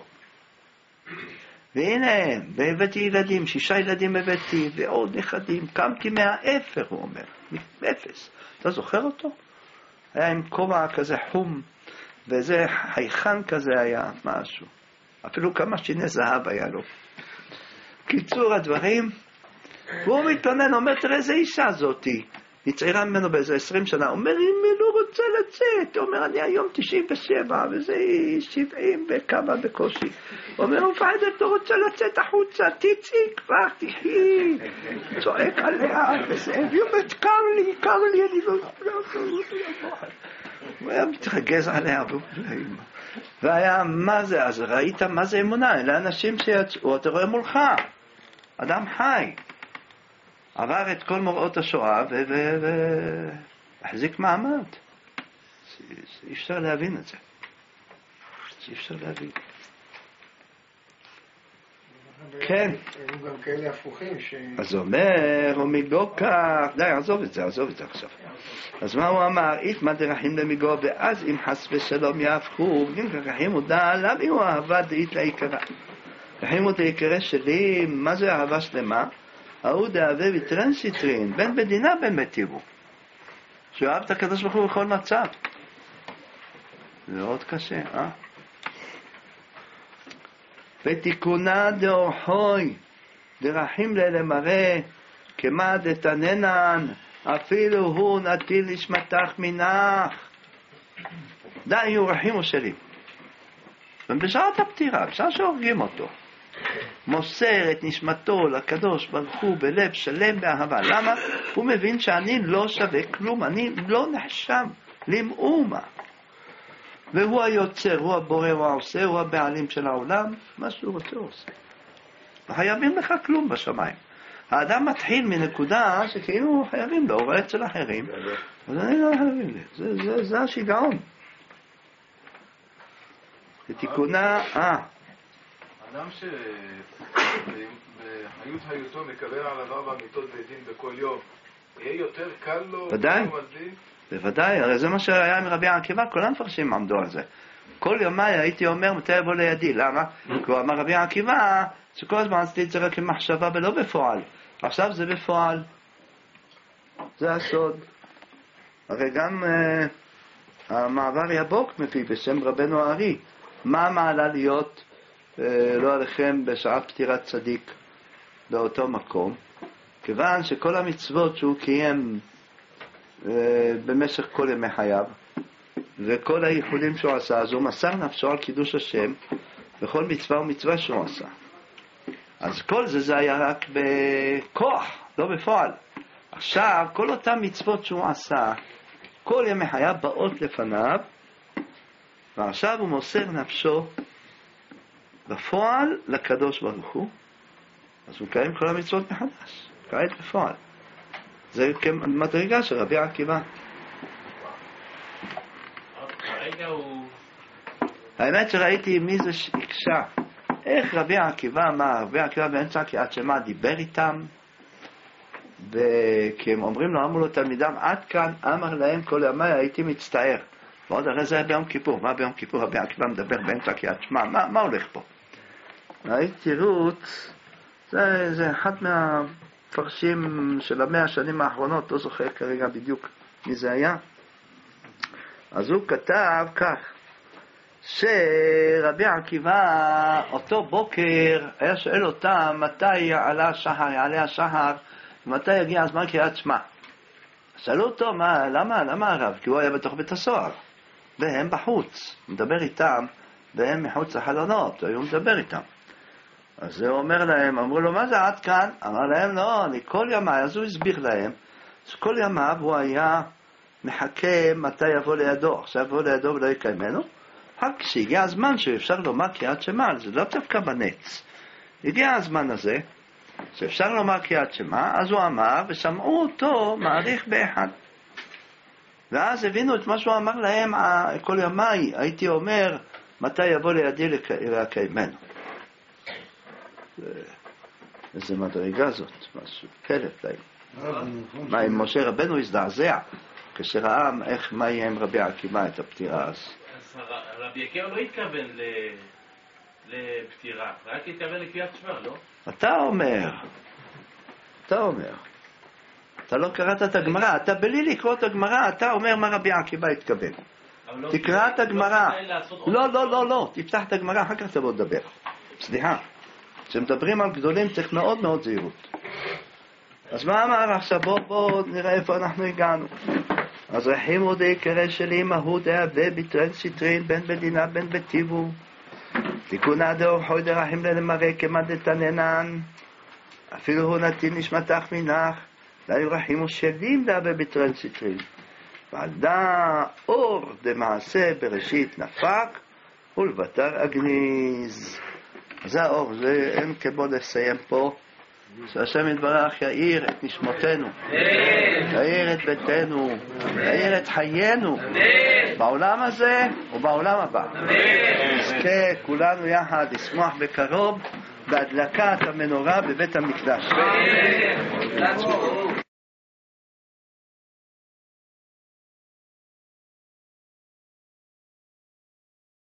והנה הם, והבאתי ילדים, שישה ילדים הבאתי, ועוד נכדים, קמתי מהאפר, הוא אומר, מאפס. אתה זוכר אותו? היה עם כובע כזה חום, וזה חייכן כזה היה משהו. אפילו כמה שיני זהב היה לו. קיצור הדברים, והוא מתלונן, אומר, תראה איזה אישה זאתי. היא צעירה ממנו באיזה עשרים שנה, אומר, אם היא לא רוצה לצאת, הוא אומר, אני היום תשעים ושבע, וזה שבעים וכמה בקושי. הוא אומר, מפחדת, לא רוצה לצאת החוצה, תצאי כבר, תחי, צועק עליה, וזה, והיא אומרת, קר לי, קר לי, אני לא יכול. הוא היה מתרגז עליה, והיה, מה זה, אז ראית מה זה אמונה, אלה אנשים שיצאו, אתה רואה מולך, אדם חי. עבר את כל מוראות השואה והחזיק מעמד. אי אפשר להבין את זה. אי אפשר להבין. כן. היו גם כאלה הפוכים ש... אז הוא אומר, הוא מגו כך, די, עזוב את זה, עזוב את זה עכשיו. אז מה הוא אמר? איתמה דרחים למגו, ואז אם חס ושלום יהפכו, אם כרחים הודע, למה הוא אהבה דאית לעיקרה? רחים הוא דעיקרה שלי, מה זה אהבה שלמה? ההוא דאהבה וטרנסיטרין, בין בדינה בין בטיבו. שהוא אהב את הקדוש ברוך הוא בכל מצב. זה מאוד קשה, אה? ותיקונה דאורחוי, דרחים ללמראה, כמה דתננן, אפילו הוא נטיל נשמתך מנך. די, הוא רחים ושלים. ובשעת הפטירה, בשעה שהורגים אותו, מוסר את נשמתו לקדוש ברוך הוא בלב שלם באהבה. למה? הוא מבין שאני לא שווה כלום, אני לא נחשב למאומה. והוא היוצר, הוא הבורא, הוא העושה, הוא הבעלים של העולם, מה שהוא רוצה הוא עושה. חייבים לך כלום בשמיים. האדם מתחיל מנקודה שכאילו חייבים לו, הוא רואה אצל אחרים, אז אני לא חייבים לי, זה, זה, זה השיגעון. ותיקונה, אה, אדם שבחיות היותו מקבל על עבר והמיתות בדין בכל יום, יהיה יותר קל לו? ודאי, בוודאי, הרי זה מה שהיה עם רבי עקיבא, כל המפרשים עמדו על זה. כל יומי הייתי אומר, מתי יבוא לידי, למה? כי הוא אמר רבי עקיבא, שכל הזמן עשיתי את זה רק עם מחשבה ולא בפועל. עכשיו זה בפועל. זה הסוד. הרי גם uh, המעבר יבוק מביא בשם רבנו הארי. מה מעלה להיות uh, לא עליכם בשעת פטירת צדיק באותו מקום? כיוון שכל המצוות שהוא קיים uh, במשך כל ימי חייו, וכל הייחודים שהוא עשה, אז הוא מסר נפשו על קידוש השם בכל מצווה ומצווה שהוא עשה. אז כל זה זה היה רק בכוח, לא בפועל. עכשיו, כל אותם מצוות שהוא עשה, כל ימי חייו באות לפניו, ועכשיו הוא מוסר נפשו בפועל לקדוש ברוך הוא, אז הוא קיים כל המצוות מחדש, כעת בפועל. זה כמדרגה של רבי עקיבא. הרגע הוא... האמת שראיתי מי זה הקשה, איך רבי עקיבא אמר, רבי עקיבא באמצע קריאת שמע דיבר איתם, כי הם אומרים לו, אמרו לו תלמידם, עד כאן אמר להם כל ימי הייתי מצטער. ועוד הרי זה היה ביום כיפור. מה ביום כיפור רבי עקיבא מדבר באמצע קריאת שמע? מה, מה הולך פה? ראיתי רות, זה, זה אחד מהפרשים של המאה השנים האחרונות, לא זוכר כרגע בדיוק מי זה היה. אז הוא כתב כך, שרבי עקיבא אותו בוקר היה שואל אותם מתי יעלה השחר, יעלה השחר, ומתי יגיע הזמן קריאת שמע. שאלו אותו, מה, למה, למה הרב? כי הוא היה בתוך בית הסוהר, והם בחוץ, מדבר איתם, והם מחוץ לחלונות, הוא מדבר איתם. אז הוא אומר להם, אמרו לו, מה זה עד כאן? אמר להם, לא, אני כל ימיי, אז הוא הסביר להם, אז כל ימיו הוא היה מחכה מתי יבוא לידו, עכשיו יבוא לידו ולא יקיימנו, רק כשהגיע הזמן שאפשר לומר קריאת שמע, זה לא דווקא בנץ. הגיע הזמן הזה, שאפשר לומר קריאת שמע, אז הוא אמר, ושמעו אותו מעריך באחד. ואז הבינו את מה שהוא אמר להם, כל ימיי, הייתי אומר, מתי יבוא לידי לקיימנו. איזה מדרגה זאת, משהו פלט להם. מה, אם משה רבנו הזדעזע, כשראה איך, מה יהיה עם רבי עקיבא את הפטירה אז. אז רבי עקיבא לא התכוון לפטירה, רק התכוון לקריאת שמע, לא? אתה אומר, אתה אומר, אתה לא קראת את הגמרא, אתה בלי לקרוא את הגמרא, אתה אומר מה רבי עקיבא התכוון. תקרא את הגמרא. לא, לא, לא, לא, תפתח את הגמרא, אחר כך תבוא לדבר. סליחה, כשמדברים על גדולים צריך מאוד מאוד זהירות. אז מה אמר עכשיו? בוא, בוא נראה איפה אנחנו הגענו. אז רחימו די קרא שלי מהו דאבה ביטרן סיטרין בין בדינה בין בטיבו תיקונה דאור חוי דרחים ללמראה כמדתננן אפילו הוא נתין נשמתך מנך דאיו רחימו שלים דאבה ביטרן סיטרין ועל דא אור דמעשה בראשית נפק ולבטר אגניז. זה האור, זה אין כמו לסיים פה. שהשם יתברך יאיר את נשמותינו, יאיר את ביתנו, יאיר את חיינו בעולם הזה ובעולם הבא. נזכה כולנו יחד לשמוח בקרוב בהדלקת המנורה בבית המקדש.